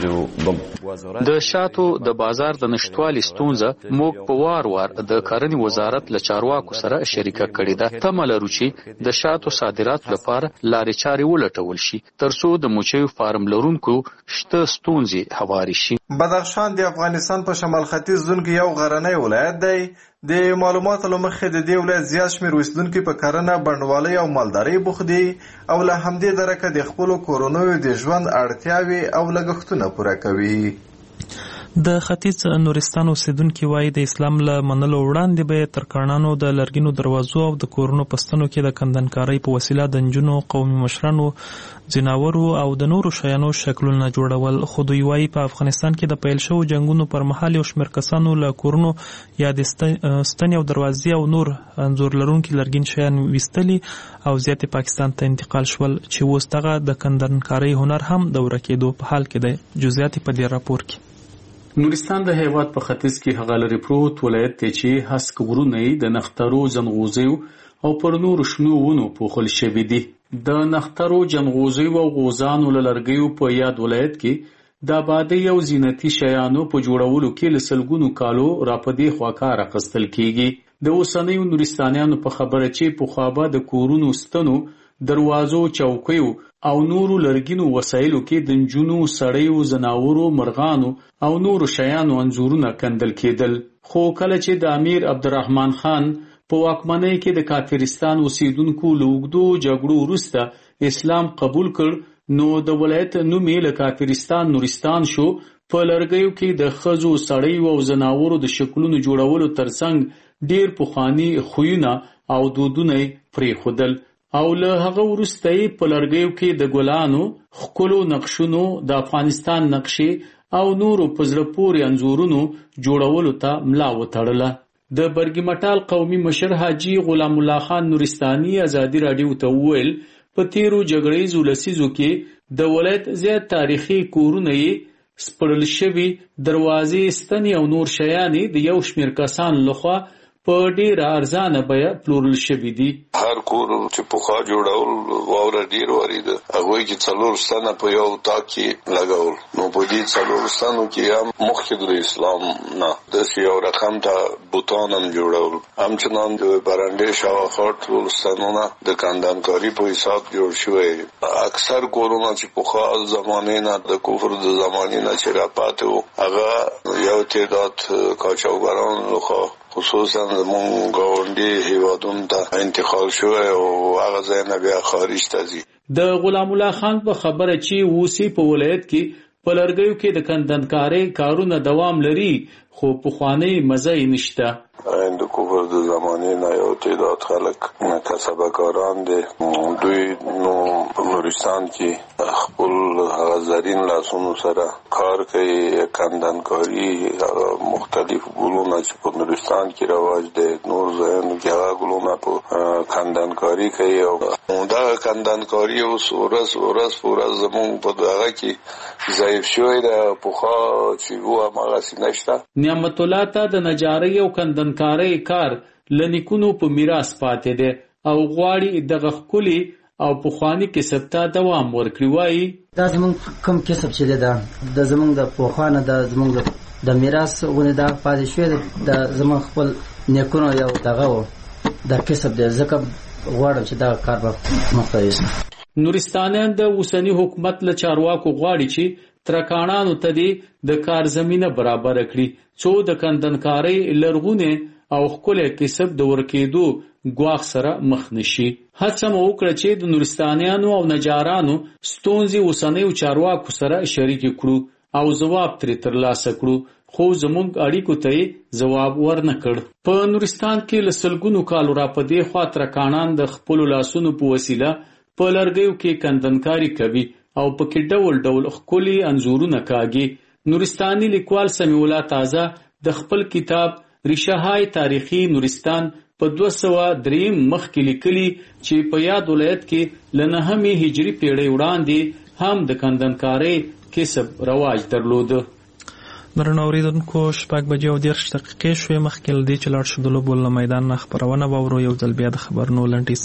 د شاتو د بازار د نشټوالي ستونزه موږ په وار وار د کرنې وزارت له چارواکو سره شریکه کړې ده تمه لرو چې د شاتو صادراتو لپاره لارې چارې ولټول شي ترڅو د مچیو فارم لرونکو شته ستونزې هوارې شي بدخشان د افغانستان په شمال ختیځ زون کې یو غرنی ولایت دی د معلوماتو له مخې د دې ولایت زیات شمېر اوسېدونکي په کرنه بڼوالۍ او مالدارۍ بوخت دي او له همدې درکه د خپلو کورنیو د ژوند اړتیاوې او لګښتونه پوره کوي د ختیځ نورستان اوسیدونکي وایي د اسلام له منلو وړاندې به ترکاڼانو د لرګینو دروازو او د کورونو په ستنو کې د کندنکارۍ په وسیله د نجونو قومي مشرانو ځناورو او د نورو شیانو شکلونه جوړول خو دوی وایي په افغانستان کې د پیل شوو جنګونو پر مهال یو شمېر کسانو له کورونو یا د ستنې او دروازې او نور انځور لرونکي لرګین شیان ویستلي او زیات پاکستان ته انتقال شول چې اوس دغه د کندنکارۍ هنر هم د ورکېدو په حال کې دی جزئیات په دې راپور کې نورستان د هیواد په ختیځ کې هغه لري پروت ولایت دی چې هسک غرونه د نخترو ځنغوزیو او پر نورو شنو ونو پوښل شوي دي د نخترو جنغوزیو او غوزانو له لرګیو په یاد ولایت کې د آبادۍ او زینتي شیانو په جوړولو کې له سلګونو کالو راپدې خوا کار اخیستل کیږي د اوسنیو نورستانیانو په خبره چې پخوا به د کورونو ستنو دروازو چوکیو او نورو لرګینو وسایلو کې د نجونو سړیو زناورو مرغانو او نورو شیانو انځورونه کندل کېدل خو کله چې د امیر عبدالرحمن خان په واکمنۍ کې د کافرستان اوسیدونکو له اوږدو جګړو وروسته اسلام قبول کړ نو د ولایت نوم یې له کافرستان نورستان شو په لرګیو کې د ښځو سړیو او زناورو د شکلونو جوړولو ترڅنګ ډیر پخواني خویونه او دودونه پرېښودل او له هغه وروسته یې په لرګیو کې د ګلانو ښکلو نقشونو د افغانستان نقشې او نورو په زړه پورې انځورونو جوړولو ته ملا وتړله د برګي مټال قومي مشر حاجي غلام الله خان نورستاني ازادي راډیو ته وویل په تیرو جګړیزو لسیزو کې د ولایت زیات تاریخي کورونه یې سپړل شوي دروازې ستنې او نور شیانې د یو شمېر کسانو لخوا په ډیره ارزانه بیه پلورل شوي دي هر کور چې پخوا جوړول واوره ډیر وریده هغوی کې څلور ستنه په یو تاک کې لګول نو په دې څلور ستنو کې هم مخکې د اسلام نه داسې یو رقم ته بوتان هم جوړول همچنان د برنډې شاوخوا ټول ستنونه د کندنکاري په حساب جوړ شوی اکثر کورونه چې پخوا زمانې نه د کفر د زمانې نه چې راپاتې وو هغه یو تعداد قاچاقبرانو لخوا خصوصا زمون گاونډي هیوادونو ته انتقال شوی او هغه ځای نه بیا خارج ته ځي د غلام الله خان په خبره چې اوسې په ولایت کې په لرګیو کې د کندنکارۍ کارونه دوام لري خو پخوانی مزه یې نشته د کفر د زمانې نه یو تعداد خلک کسبکاران دي دوی نو په نورستان کې خپل هغه زرین لاسونو سره کار کوي کندنکاري مختلف ګلونه چې په نورستان کې رواج دي نور ځایونو کې هغه ګلونه په کندنکاري کوي او دا کندنکاري اوس ورځ ورځ ورځ زموږ په دغه کې ضعیف شوی ده پخوا چې وو هماغسې نشته نعمت الله ته د نجارۍ او کندنکارۍ کار له نیکونو په میراث پاتې دی او غواړي دغه ښکلي او پخواني کسب ته دوام ورکړي وایي دا زموږ کوم کسب چې دی دا د زموږ د پوخانه د زموږ د میراث ونې دا پاتې شوی دی د زموږ خپل نیکونو یو دغه و دا کسب دی ځکه غواړم چې دا کار به مخته یوسم نورستانیان د اوسني حکومت له چارواکو غواړي چې ترکاڼانو ته دې د کار زمینه برابر کړي څو د کندنکارۍ لرغونې او ښکلی کسب د ورکېدو ګواښ سره مخ نشي هڅه مو وکړه چې د نورستانیانو او نجارانو ستونزې اوسنیو چارواکو سره شریکې کړو او ځواب ترې ترلاسه کړو خو زموږ اړیکو ته جواب ورنکړ. په نورستان کې لسلګونو کالو را پدې خوا ترکانان د خپل لاسونو په وسیله په لرګیو کې کندنکاری کوي او پکې ډول ډول ښکلي انځورونه کاږي. نورستاني لیکوال سمیع الله تازه د خپل کتاب ریشه‌های تاریخي نورستان په دوه سوه دریم مخکې لیکلي چې په یاد ولایت کې له نهمې هجري پیړۍ وړاندې هم د کندنکارۍ کسب رواج درلود. درنو اوریدونکو شپږ بجې او دېرش دقیقې شوې مخکې له دې چې لاړ شو د لوبو له میدان نه خپرونه واورو. یو ځل بیا د خبرونو لنډیز.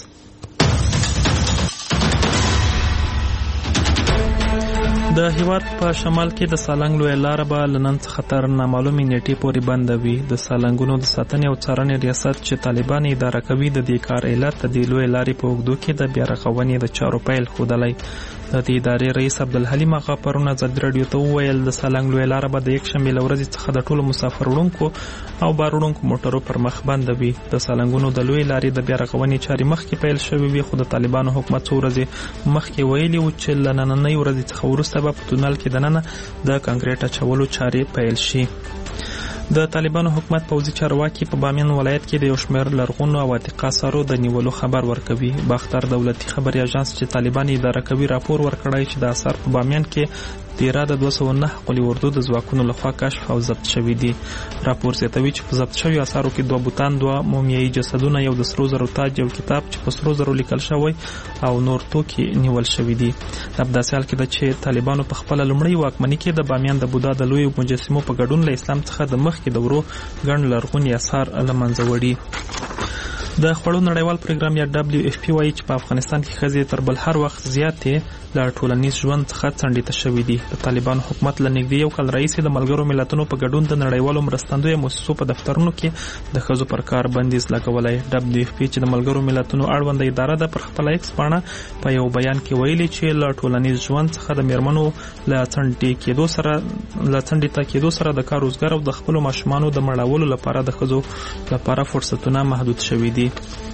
د هیواد په شمال کې د سالنګ لویه لاره به له نن څخه تر نامعلومې نیټې پورې بنده وي. د سالنګونو د ساتنې او څارنې ریاست چې طالبان اداره کوي د دې کار علت د دې لویې لارې په اوږدو کې د بیا رغونې د چارو پیل ښودلی. د دې ادارې رئیس عبدالحلیم اغا پرون ازادي راډیو ته وویل د سالنګ لویه لاره به د یکشنبې له ورځې څخه د ټولو مسافر وړونکو او بار وړونکو موټرو پر مخ بنده وي. د سالنګونو د لویې لارې د بیا رغونې چارې مخکې پیل شوې وي، خو د طالبانو حکومت څو ورځې مخکې ویلي وو چې له نننۍ ورځې څخه وروسته به په تونل کې دننه د کانکریټ اچولو چارې پیل شي. د طالبانو حکومت پوځي چارواکي په بامیان ولایت کې د یو شمېر لرغونو او عتیقه اثارو د نیولو خبر ورکوي. باختر دولتي خبري اژانس چې طالبان اداره کوي راپور ورکړی چې د اثار په بامیان کې دیره د دوه سوه نه قلي اردو د ځواکونو لخوا کشف او ضبط شوي دي. راپور زیاتوي چې په ضبط شوي اثارو کې دوه بوتان، دوه مومیایي جسدونه، یو د سرو زرو تاج، یو کتاب چې په سرو زرو لیکل شوی او نور توکي نیول شوي دي. دا په داسې حال کې ده چې طالبانو په خپله لومړۍ واکمني کې د بامیان د بودا د لویو مجسمو په ګډون له اسلام څخه د مخکې دورو ګڼ لرغوني اثار له منځه وړي. د خوړو نړیوال پروګرام یا دبلیو اف پی وایي چې په افغانستان کې ښځې تر بل هر وخت زیاتې له ټولنیز ژوند څخه څنډې ته شوي دي. د طالبانو حکومت له نږدې یو کال راهیسې د ملګرو ملتونو په ګډون د نړیوالو مرستندویه مؤسسو په دفترونو کې د ښځو پر کار بندیز لګولی. دبلیو اف پی چې د ملګرو ملتونو اړونده اداره ده پر خپله ایکس پاڼه په یو بیان کې ویلي چې له ټولنیز ژوند څخه د میرمنو له څنډې کېدو سره له څنډې ته کېدو سره د کار روزګار او د خپلو ماشومانو د مړولو لپاره د ښځو لپاره فرصتونه محدود شوي دي.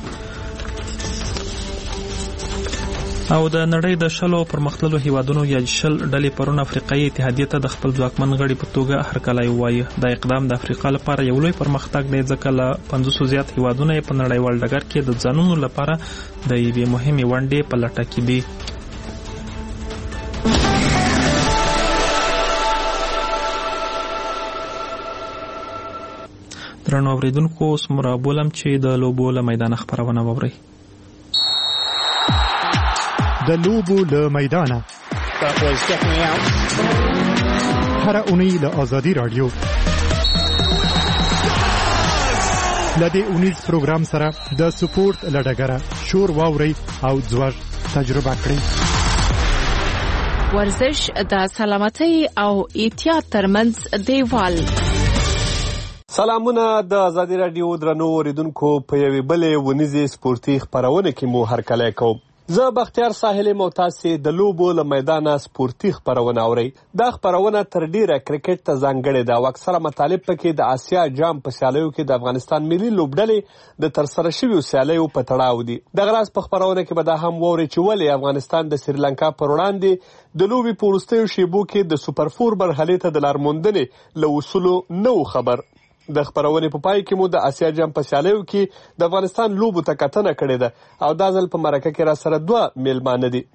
او د نړۍ د شلو پرمختللو هیوادونو یا شل ډلې پرون افریقایي اتحادیې ته د خپل ځواکمن غړي په توګه هرکلی ووایه. دا اقدام د افریقا لپاره یو لوی پرمختګ دی ځکه له پنځوسو زیات هیوادونه په نړیوال ډګر کې د ځانونو لپاره د یوې مهمې ونډې په لټه کې دي. درنو اوریدونکو اوس مو رابولم چې د لوبو له میدانه خپرونه واورئ. د لوبو له میدانه هر اونۍ له آزادي راډیو له دې اونیز پروګرام سره د سپورت له ډګره شور واورئ او ځوږ تجربه کړئ. ورزش د سلامتۍ او احتیاط ترمنځ دیوال. سلامونه د آزادي راډیو درنو اوریدونکو په یوې بلې ونیزې سپورتي خپرونه کې مو هرکلی کوم. زه بختیار ساحل متاسې د لوبو له میدانه سپورتي خپرونه اورئ. دا خپرونه تر ډیره کرکټ ته ځانګړې ده او اکثره مطالب پکې د آسیا جام په سیالیو کې د افغانستان ملي لوبډلې د ترسره شویو سیالیو په تړاو دي. دغه راز په خپرونه کې به دا هم واورئ چې ولې افغانستان د سریلانکا پر وړاندې د لوبې په وروستیو شیبو کې د سوپر فور مرحلې ته د لارموندنې له اصولو نه و خبر. د خپرونې په پای کې مو د آسیا جام په سیالیو کې د افغانستان لوبو ته کتنه کړې ده او دا ځل په مرکه کې را سره دوه میلمانه دي.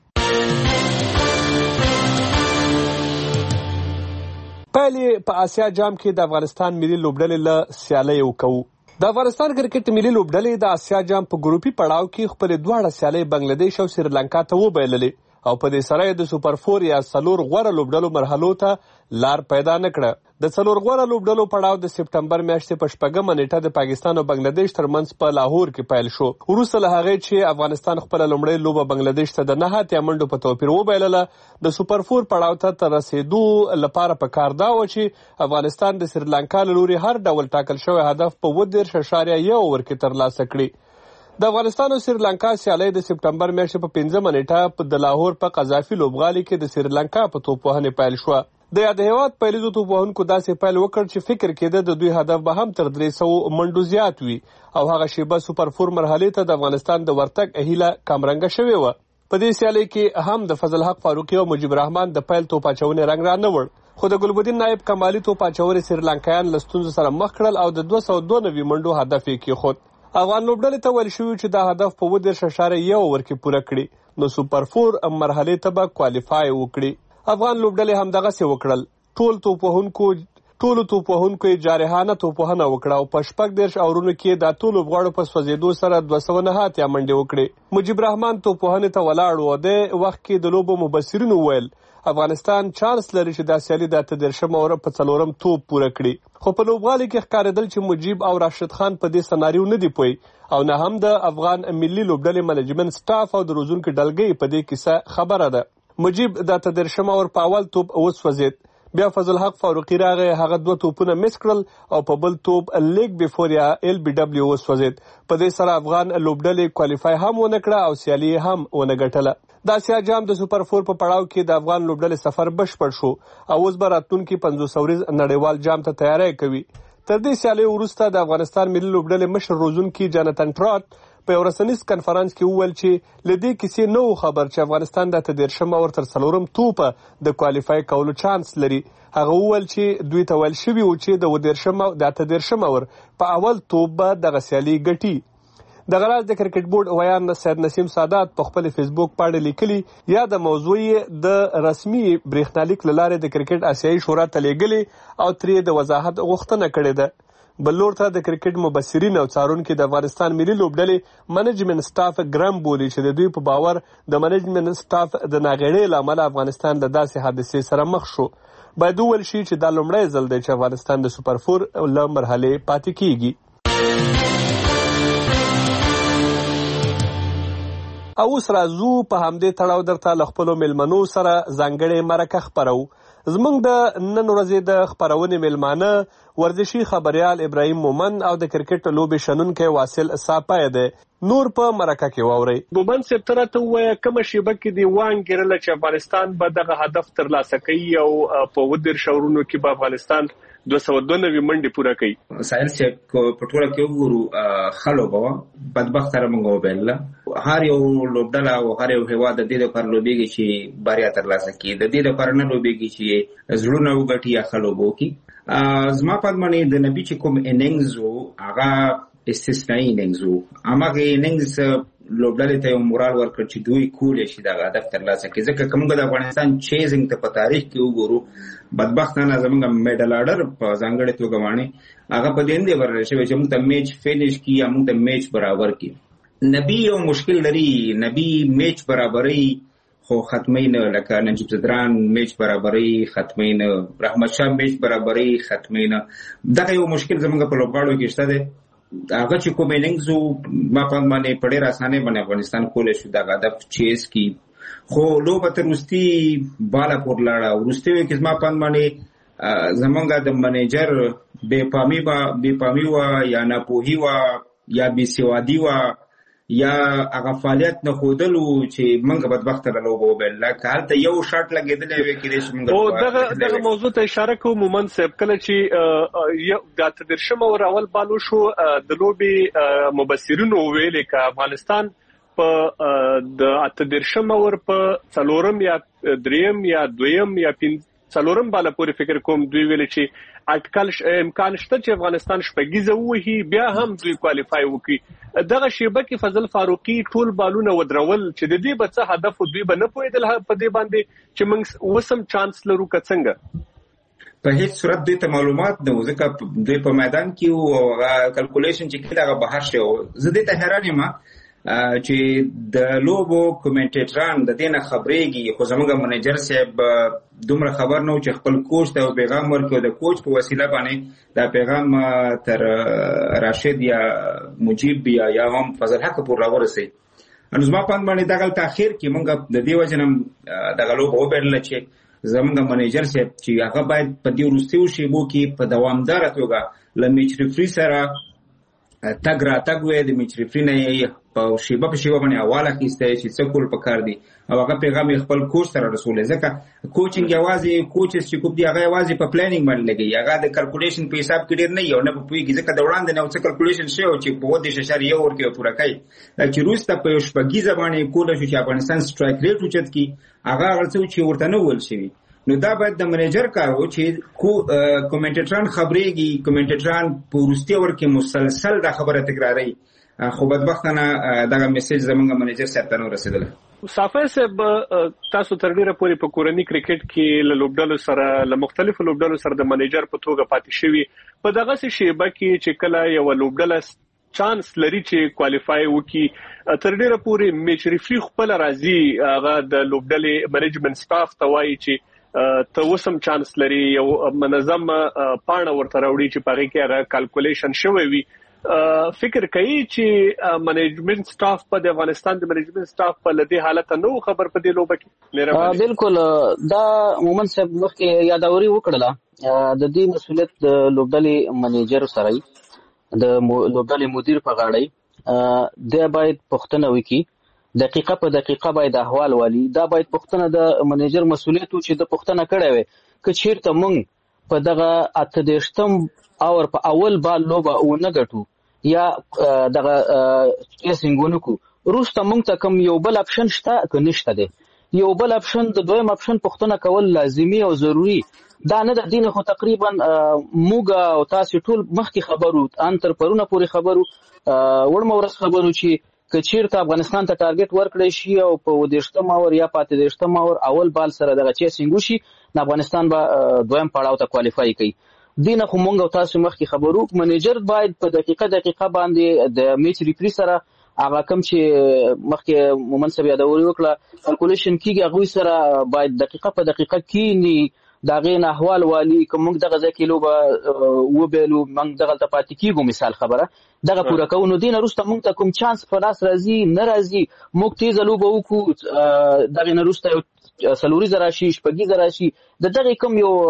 پیل په آسیا جام کې د افغانستان ملي لوبډلې له سیالیو کوو. د افغانستان کرکټ ملي لوبډلې د آسیا جام په ګروپي پړاو کې خپل دواړه سیالۍ بنگلاديش او سریلانکا ته وبایللې او په دې سره د سوپر فور یا څلور غوره لوبډلو مرحلو ته لار پیدا نه کړه. د څلور غوره لوبډلو پړاو د سپټمبر میاشتې په شپږمه نیټه د پاکستان او بنگلاديش ترمنځ په لاهور کې پیل شو. وروسته له هغې چې افغانستان خپله لومړۍ لوبه بنگلاديش ته د نه اتیا منډو په توپیر وبایلله، د سوپر فور پړاو ته تر رسېدو لپاره په کار دا و چې افغانستان د سریلانکا له لوري هر ډول ټاکل شوی هدف په اووه دېرش اعشاریه یو اوور کې ترلاسه کړي. د افغانستان او سریلانکا سیالۍ د سپټمبر میاشتې په پنځمه نیټه د لاهور په قذافي لوبغالي کې د سریلانکا په توپوهنې پیل شوه. د یاد هیواد پیلیزو توپوهونکو داسې پیل وکړ چې فکر کېده د دوی هدف به هم تر درې سوو منډو زیات وي او هغه شیبه سوپر فور مرحلې ته د افغانستان د ورتګ هیله کمرنګه شوې وه. په دې سیالۍ کې هم د فضل حق فاروقي او مجیب الرحمن د پیل توپ اچونې رنګ را نه وړ، خو د ګلبدین نایب کمالي توپ اچورې سریلانکایان له ستونزو سره مخ کړل او د دوه سوه دوه نوي منډو هدف یې کېښود. افغان لوبډلې ته ویل شوي چې دا هدف په اووه دېرش اعشاریه یو اوور کې پوره کړي نو سوپر فور مرحلې ته به کوالیفای وکړي. افغان لوبډلې همدغسې وکړل. ټول توپ وهونکو ټولو توپ وهونکو یې جارحانه توپ وهنه وکړه او په شپږ دېرش اورونو کې دا ټول لوبغاړو په سوځېدو سره دوه سوه نهه اتیا منډې وکړې. مجیب رحمان توپ وهنې ته ولاړ و. د وخت کې د لوبو مبصرینو ویل افغانستان چانس لري چې دا سیالي د اته دېرشم اوور په څلورم توپ پوره کړي. خو په لوبغالي کې ښکارېدل چې مجیب او راشد خان په دې سناریو نه دي پوی او نه هم د افغان ملي لوبډلې منیجمنت سټاف او د روزونکو ډلګۍ په دې کیسه خبره ده. مجیب د اته دېرشم اوور په اول توپ وسوځېد. بیا فضل حق فاروقي راغی، هغه دوه توپونه مس کړل او په بل توپ لیګ بیفور یا ال بی ډبلیو وسوځېد. په دې سره افغان لوبډلې کوالیفای هم ونه کړه او سیالي هم ونه ګټله. د اسیا جام د سوپر فور په پړاو کې د افغان لوبډلې سفر بشپړ شو او اوس به راتلونکي پنځوس اوريز نړیوال جام ته تیاری کوي. تر دې سیالۍ وروسته د افغانستان ملي لوبډلې مشر روزونکي جانتن ټراټ په یو رسنیز کنفرانس کې وویل چې له دې کیسې نه و خبر چې افغانستان د اته دېرشم اوور تر څلورم توپه د کوالیفای کولو چانس لري. هغه وویل چې دوی ته ویل شوي و چې د اووه دېرشم د اته دېرشم اوور په اول توپ به دغه سیالي ګټي. دغه راز د کرکټ بورډ ویان سید نسیم سادات په خپل فیسبوک پاڼه لیکلي یا د موضوع د رسمي برېښنالیک له لارې د کرکټ آسیایي شورا ته لیږلې او ترې د وضاحت غوښتنه کړې ده. بل لور ته د کرکټ مبصرین او څارونکي د افغانستان ملي لوبډلې منیجمنت سټاف ګرم بولي چې د دوی په باور د منیجمنت سټاف د ناغېړۍ له امله افغانستان له داسې حادثې سره مخ شو. باید وویل شي چې دا لومړی ځل دی چې افغانستان د سوپر فور له مرحلې پاتې کیږي. او اوس راځو په همدې تړاو درته له خپلو میلمنو سره ځانګړې مرکه خپرو. زموږ د نن ورځې د خپرونې میلمانه ورزشي خبریال ابراهیم مومن او د کرکټ لوبې شنونکی واصل ساپای دی. نور په مرکه کې واورئ. مومن صاحب ته راته ووایه کومه شیبه کې دې وانګېرله چې افغانستان به دغه هدف ترلاسه کوي او په اووه دېرش اورونو کې به افغانستان دوه سوه دوه نوي منډې پوره کوي. ساحل صاحب په ټوله کې وګورو ښه لوبه وه، بدبختره موږ وبایلله. هر یو لوبډله او هر یو هېواد د دې دپاره لوبېږي چې بریا ترلاسه کړي، د دې دپاره نه لوبېږي چې زړونه وګټي یا ښه لوبه وکړي. زما په باندې د نبي چې کوم اننګز و هغه استثنایی اننګز و. هماغه اننګز لوبډلې ته یو مورال ورکړ چې دوی کولی شي دغه هدف ترلاسه کړي. ځکه که موږ د افغانستان چیزنګ ته په تاریخ کې وګورو، بدبختانه زموږ میډل آرډر په ځانګړې توګه باندې هغه په دې اندې ورل شوی چې موږ ته میچ فینش کړي یا موږ ته میچ برابر کړي. نبي یو مشکل لري، نبي میچ برابرۍ خو ختمي نه، لکه نجیب زدران میچ برابرۍ ختمي نه، رحمت شاه میچ برابرۍ ختمي نه. دغه یو مشکل زموږ په لوبغاړو کې شته دی. هغه چې کوم اننګز ما په باندې په ډېره اسانۍ باندې افغانستان کولی شو دغه هدف چیز کړي. خو لوبه تر وروستي بالا پورې لاړه. وروستي ویو کې زما په باندې زمونږ د منیجر بې پامي بې پامي وه یا ناپوهي وه یا بې سوادي وه یا هغه فعالیت نه ښودلو چې موږ بدبخته له لوبه وبایلله. که هلته یو شاټ لګېدلی وی کېدای شي موږ دغه موضوع ته اشاره کوو. مومن صاحب کله چې د اته دېرشم اوور اول بالو شو، د لوبې مبصرینو ویلې که افغانستان په د اته دېرشم اوور په څلورم یا دریم یا دویم یا څلورم بالا پورې فکر کوم دوی ویلې چې اټکل امکان شته چې افغانستان شپږیزه ووهي بیا هم دوی کوالیفای وکړي. دغه شیبه کې فضل فاروقي ټول بالونه ودرول چې د دې به څه هدف دوی به نه پوهېدل په دې باندې چې موږ اوس هم چانس لرو که څنګه. په هیڅ صورت دوی ته معلومات نه و، ځکه دوی په میدان کې و او هغه کلکولیشن چې کېده هغه بهر شوی و. زه دې ته حیران یم چې د لوبو کومنټیټران د دې نه خبرېږي، خو زموږ منیجر صاحب دومره خبر نه و چې خپل کوچ ته پیغام ورکړي او د کوچ په وسیله باندې دا پیغام تر راشد یا مجیب یا یا هم فضل حق پورې راورسوي. نو زما په باندې دغه تاخیر کې موږ د دې وجه نه دغه لوبه وبایلله چې زموږ منیجر صاحب چې هغه باید په دې وروستیو شیبو کې په دوامداره توګه له میچ ریفري سره تګ راتګ وی، د میچ ریفري نه یې په شیبه په شیبه باندې اول اخیستی چې څه کول پکار دي او هغه پیغام یې خپل کوچ سره رسولی. ځکه کوچینګ یوازې کوچز چې کوم دي هغه یوازې په پلانینګ باندې لګوي، هغه د کلکولیشن په حساب کې ډېر نه وي او نه په پوهېږي. ځکه د وړاندې نه څه کلکولیشن شوی و چې په اووه دېرش اعشاریه یو اوور کې به پوره کوي، چې وروسته په یو شپږیزه باندې کولی شو چې افغانستان سټرایک ریټ اوچت کړي، هغه هغه څه چې ورته نه ویل شوي. نو دا باید د منیجر کار و چې کو کومنټیټران خبرېږي، کومنټیټران په وروستي ور کې مسلسل دا خبره تکراري. خو بدبختانه دغه میسج زمونږ منیجر صاحب ته نو رسیدله. صافی صاحب تاسو تر ډیره پورې په کورنی کرکټ کې له لوبډلو سره له مختلفو لوبډلو سره د منیجر په توګه پاتې شوی. په دغه شیبه کې چې کله یو لوبډله چانس لري چې کوالیفای وکړي، تر ډیره پورې میچ ریفری خپل راځي هغه د لوبډلې منیجمنت سټاف ته وایي چې ته وسم چانس لري، یو منظم پاڼه ورته راوړي چې پاره کې هغه کیلکولیشن شوی وي. فکر کوي چې منیجمنت سټاف په د افغانستان د منیجمنت سټاف په لدی حالت نو خبر په دی لوبه کې بالکل دا مومن صاحب مخکې یادوري وکړه د دې مسولیت د لوبډلې منیجر سره د لوبډلې مدیر په غاړه د باید پښتنه وکي، دقیقه په دقیقه باید احوال والی، دا باید پښتنه د منیجر مسولیت چې د پښتنه کړه وي ک چیرته مونږ په دغه اته دیشتم اور په اول بال لوبه او نه ګټو یا دغه کیسینګونو کو روسته مونږ ته کوم یو بل اپشن شته که نشته دی. یو بل اپشن د دویم اپشن پښتنه کول لازمي او ضروری دا نه د دین خو تقریبا موګه او تاسو ټول مخکې خبرو ان تر پرونه پوری خبرو وړم ورس خبرو چې کچیرته افغانستان ته ټارګټ ورکړی شي او په ودیشتم اور یا پاتې دیشتم اور اول بال سره دغه چیسینګو شي نه افغانستان به دویم پړاو ته کوالیفای کوي. دینه خو مونږ او تاسو مخکې خبرو منیجر باید په دقیقه دقیقه باندې د میچ ریفری سره هغه کوم چې مخکې مومن صاحب یادوري وکړه کیلکولیشن کیږي هغه سره باید دقیقه په دقیقه کینی دا غین احوال والی کوم دغه ځکه لوبه و بیلو موږ دغه ته پاتې کیږو. مثال خبره دغه پوره کوو دینه روسته موږ ته کوم چانس په لاس راځي نه راځي موږ تیز لوبه وکړو دغه نه روسته سلوري زرا شي شپږی زرا شي د دغه کوم یو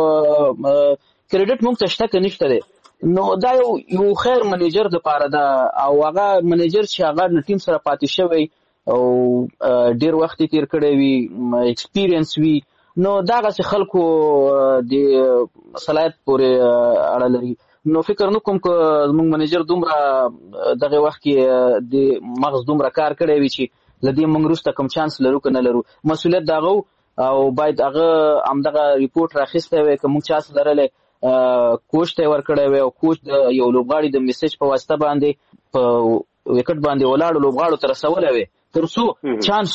کریډټ موږ ته شته کې نشته دی. نو دا یو یو خیر منیجر د پاره دا او هغه منیجر چې هغه د ټیم سره پاتې شوی او ډیر وخت تیر کړی وي ایکسپیرینس وي نو دا غس خلکو د صلاحیت پورې اړه لري. نو فکر نو کوم ک موږ منیجر دومره دغه وخت کې د مغز دومره کار کړی وي چې لدی موږ روسته کوم چانس لرو کنه لرو مسولیت داغو او باید هغه همدغه ریپورت راخسته وي کوم چانس لرله کوچ ته ورکړی وي او کوچ د یو لوبغاړي د میسج په واسطه باندې په وکټ باندې ولاړ لوبغاړو تر رسولې وي تر څو چانس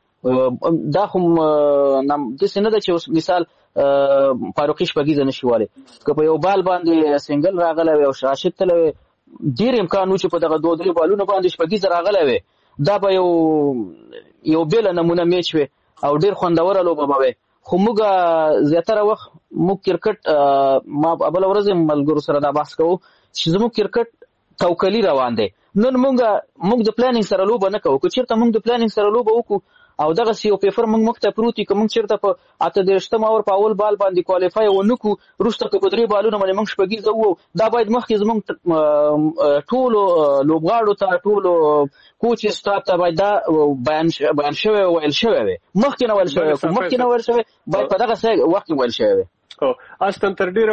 وو دا خو نام د سینه د چې مثال فاروقي شپږی نشواله که په یو بال باندې سنگل راغلی وي او راشد تل ډیر امکان و چې په دغه دوه درې بالونو باندې شپږی راغلی وي دا به یو یو بل نمونه میچ وي او ډیر خوندور لوبه به وي. خو موږ زیاتره وخت موږ کرکټ ما بل ورځ ملګرو سره دا بحث کوو چې زموږ کرکټ توکلی روان دی. نن موږ موږ د پلانینګ سره لوبه نه کوو، که چیرته موږ د پلانینګ سره لوبه وکړو او دغه سی او پیپر موږ مخته پروتي کوم چیرته په اته دیشتم اور په اول بال باندې کوالیفای ونکو روسته په درې بالونو باندې موږ شپږی زو دا باید مخکې زموږ ټول لوبغاړو ته ټول کوچ سټاف ته باید دا بیان بیان شوی ویل شوی وي مخکې نه ویل شوی مخکې نه ویل شوی باید په دغه ځای وخت ویل شوی وي. او اصلا تر ډیره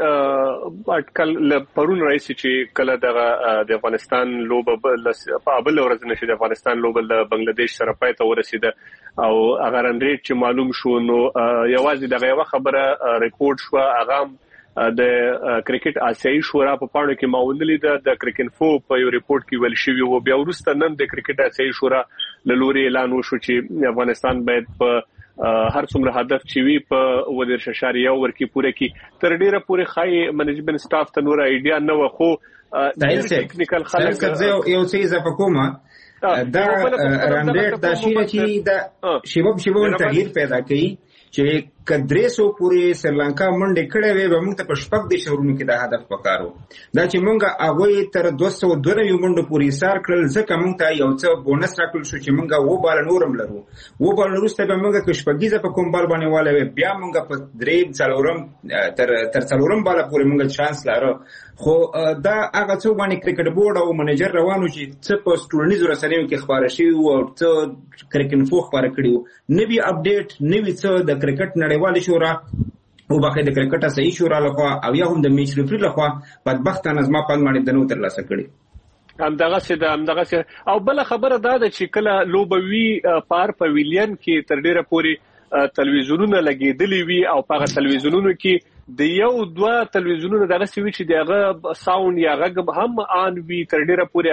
پورې اټکل پرون رئیس چې کله دغه د افغانستان لوبه په ابل ورځ نشي د افغانستان لوبه د بنگلاديش سره پای ته ورسیده او هغه رن ریټ چې معلوم شو نو یوازې دغه یو خبره ریکورډ شو هغه د کرکټ آسیایي شورا په پاڼو کې ماوندلې ده د کرکټ فو په یو ریپورت کې ویل شوی او بیا وروسته نن د کرکټ آسیایي شورا له لوري اعلان وشو چې افغانستان باید په هر څومره هدف چې وي په ودر ششاریه ورکی پوره کی تر ډیره پوره خای منیجمنت سټاف ته نور ایډیا نه و خو ټیکنیکل خلک یو څه اضافه کومه دا رنډ دا شي چې دا شیبب شیبون تغییر پیدا کوي چې کدرې سو پوری سریلانکا منډه کړه وي به موږ ته په شپږ د شهرونو کې دا هدف وکړو دا چې موږ هغه تر دوه سوه دوه منډه پوری سار کړل ځکه موږ ته یو څه بونس راکړل شو چې موږ و بال نورم لرو و بال وروسته به موږ کې شپږیزه په کوم بال باندې والے بیا موږ په درې څلورم تر تر څلورم بال پوری موږ چانس لرو خو دا هغه څو باندې کرکټ بورډ او منیجر روانو چې څه په سټورنیزو رسنیو کې خبره شي او څه کرکټ فو خبره کړیو نوی اپډیټ نوی څه د کرکټ نړیوال شورا او باقي د کرکټ صحیح شورا لخوا او یا هم د میچ ریفری لخوا بدبختانه زما په باندې دنو تر لاسه کړی همدغه څه د همدغه څه او بل خبره دا ده چې کله لوبوي پار پویلین کې تر ډیره پوري تلویزیونونه لګیدلی وي او په هغه تلویزیونونو کې د یو دوه تلویزیونونو دغه سوي چې دغه ساوند یا غږ هم آن وي تر ډیره پورې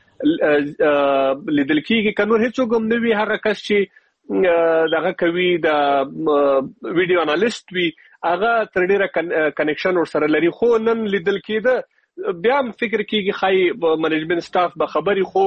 هغه لیدل کېږي کنور هیڅ کوم نه وي هر کس چې دغه کوي د ویډیو انالیست وي هغه تر ډیره کنیکشن ور سره لري خو نن لیدل کېده بیا هم فکر کېږي خای منیجمنت سټاف به خبري خو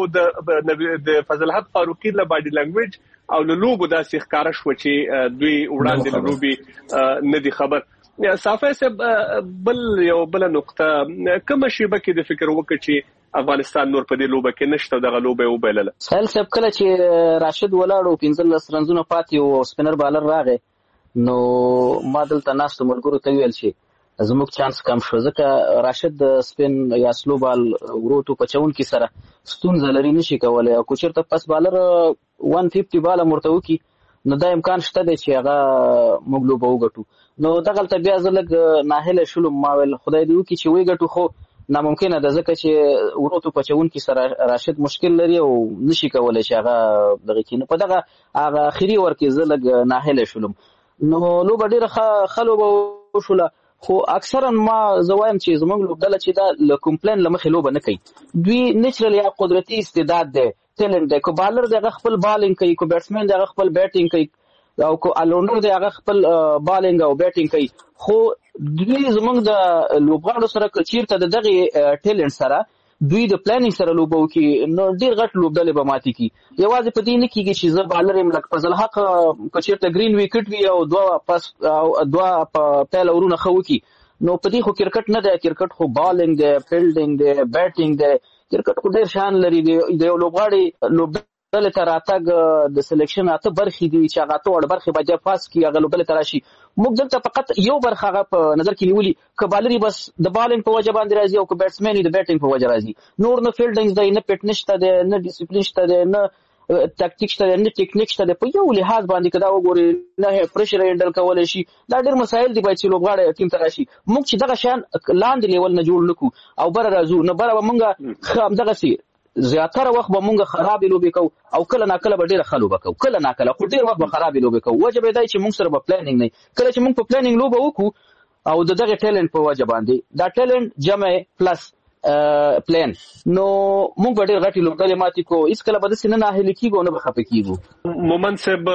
د فضل حق فاروقي له باډي لانګویج او له لوبو داسې ښکارا شو چې دوی وړاندې له لوبي نه دي خبر صافه صاحب بل یو بل نقطه کوم شی به کې د فکر وکړي چې افغانستان نور په دې لوبه کې نشته دغه لوبه وبلله سهیل صاحب کله چې راشد ولاړو پنځلس رنزونه پاتې او سپینر بالر راغی نو ما دلته ناست ملګرو ته ویل شي زموږ چانس کم شو ځکه راشد د سپین یا سلو بال وروټو پچون کې سره ستونزه لري نشي کولای او کوچرته پس بالر one fifty بال مرته وکي نو دا امکان شته دی چې هغه موږ لوبه وګټو نو دغه ته بیا زلګ ناهله شلم ما ول خدای دې وکي چې وی ګټو خو ناممکنه ده ځکه چې وروټو پچون کې سره راشد مشکل لري او نشي کولای چې هغه دغه کې په دغه هغه اخیری ورکه زلګ ناهله شلم نو لوبه ډیره خلوبه وشوله خو اکثرا ما زوایم چې زمونږ لوبډله چې دا له کمپلین لمخې لوبه نه کوي دوی نیچرل یا قدرتي استعداد دی ټیلنټ دی کو بالر دی هغه خپل بالینګ کوي کو بیټسمن دی هغه خپل بیټینګ کوي او کو الونډر دی هغه خپل بالینګ او بیټینګ کوي خو دوی زمونږ د لوبغاړو سره چیرته د دغه ټیلنټ سره دوی د پلانینګ سره لوبو کې نو ډیر غټ لوبډلې به ماتي کی یوازې په دې نه کېږي چې زه بالر يم لکه فضل حق کچیرته گرین وکټ وی او دوه پاس او دوه په پیل ورونه خو کی نو په دې خو کرکټ نه دی کرکټ خو بالینګ دی فیلډینګ دی بیټینګ دی کرکټ خو ډیر شان لري دی د لوبغاړي لوبډلې تر اتګ د سلیکشن اته برخې دي چې هغه ته ور برخې باندې پاس کی هغه لوبډلې تراشي موږ دلته فقط یو برخه هغه په نظر کې نیولي ک بالري بس د بالینګ په وجه باندې راځي او ک بیټسمن د بیټینګ په وجه راځي نور نه فیلډینګ دی نه فټنس ته دی نه ډیسپلین شته دی نه تاکتیک شته نه ټیکنیک شته په یو لحاظ باندې کدا وګوري نه پرشر هندل کولای شي دا ډېر مسایل دي چې لوبغاړي ټیم ته راشي موږ چې دغه شان لاندې لیول نه جوړ نکو او بر راځو نه بر مونږه خام دغه سي زیاتره وخت به مونږه خراب لوبي کو او کله نا کله به ډیره خلوبه کو کله نا کله خو ډیر وخت به خراب لوبي کو وجه به دای چې مونږ سره به پلانینګ نه کله چې مونږ په پلانینګ لوبه وکړو او دغه ټیلنټ په وجه باندې دا ټیلنټ جمع پلس پلان نو مونږ به ډیر غټي لوبډلې ماتي کو اس کله به د سینه نه هلي کیږي نه به خپه کیږي مومن صاحب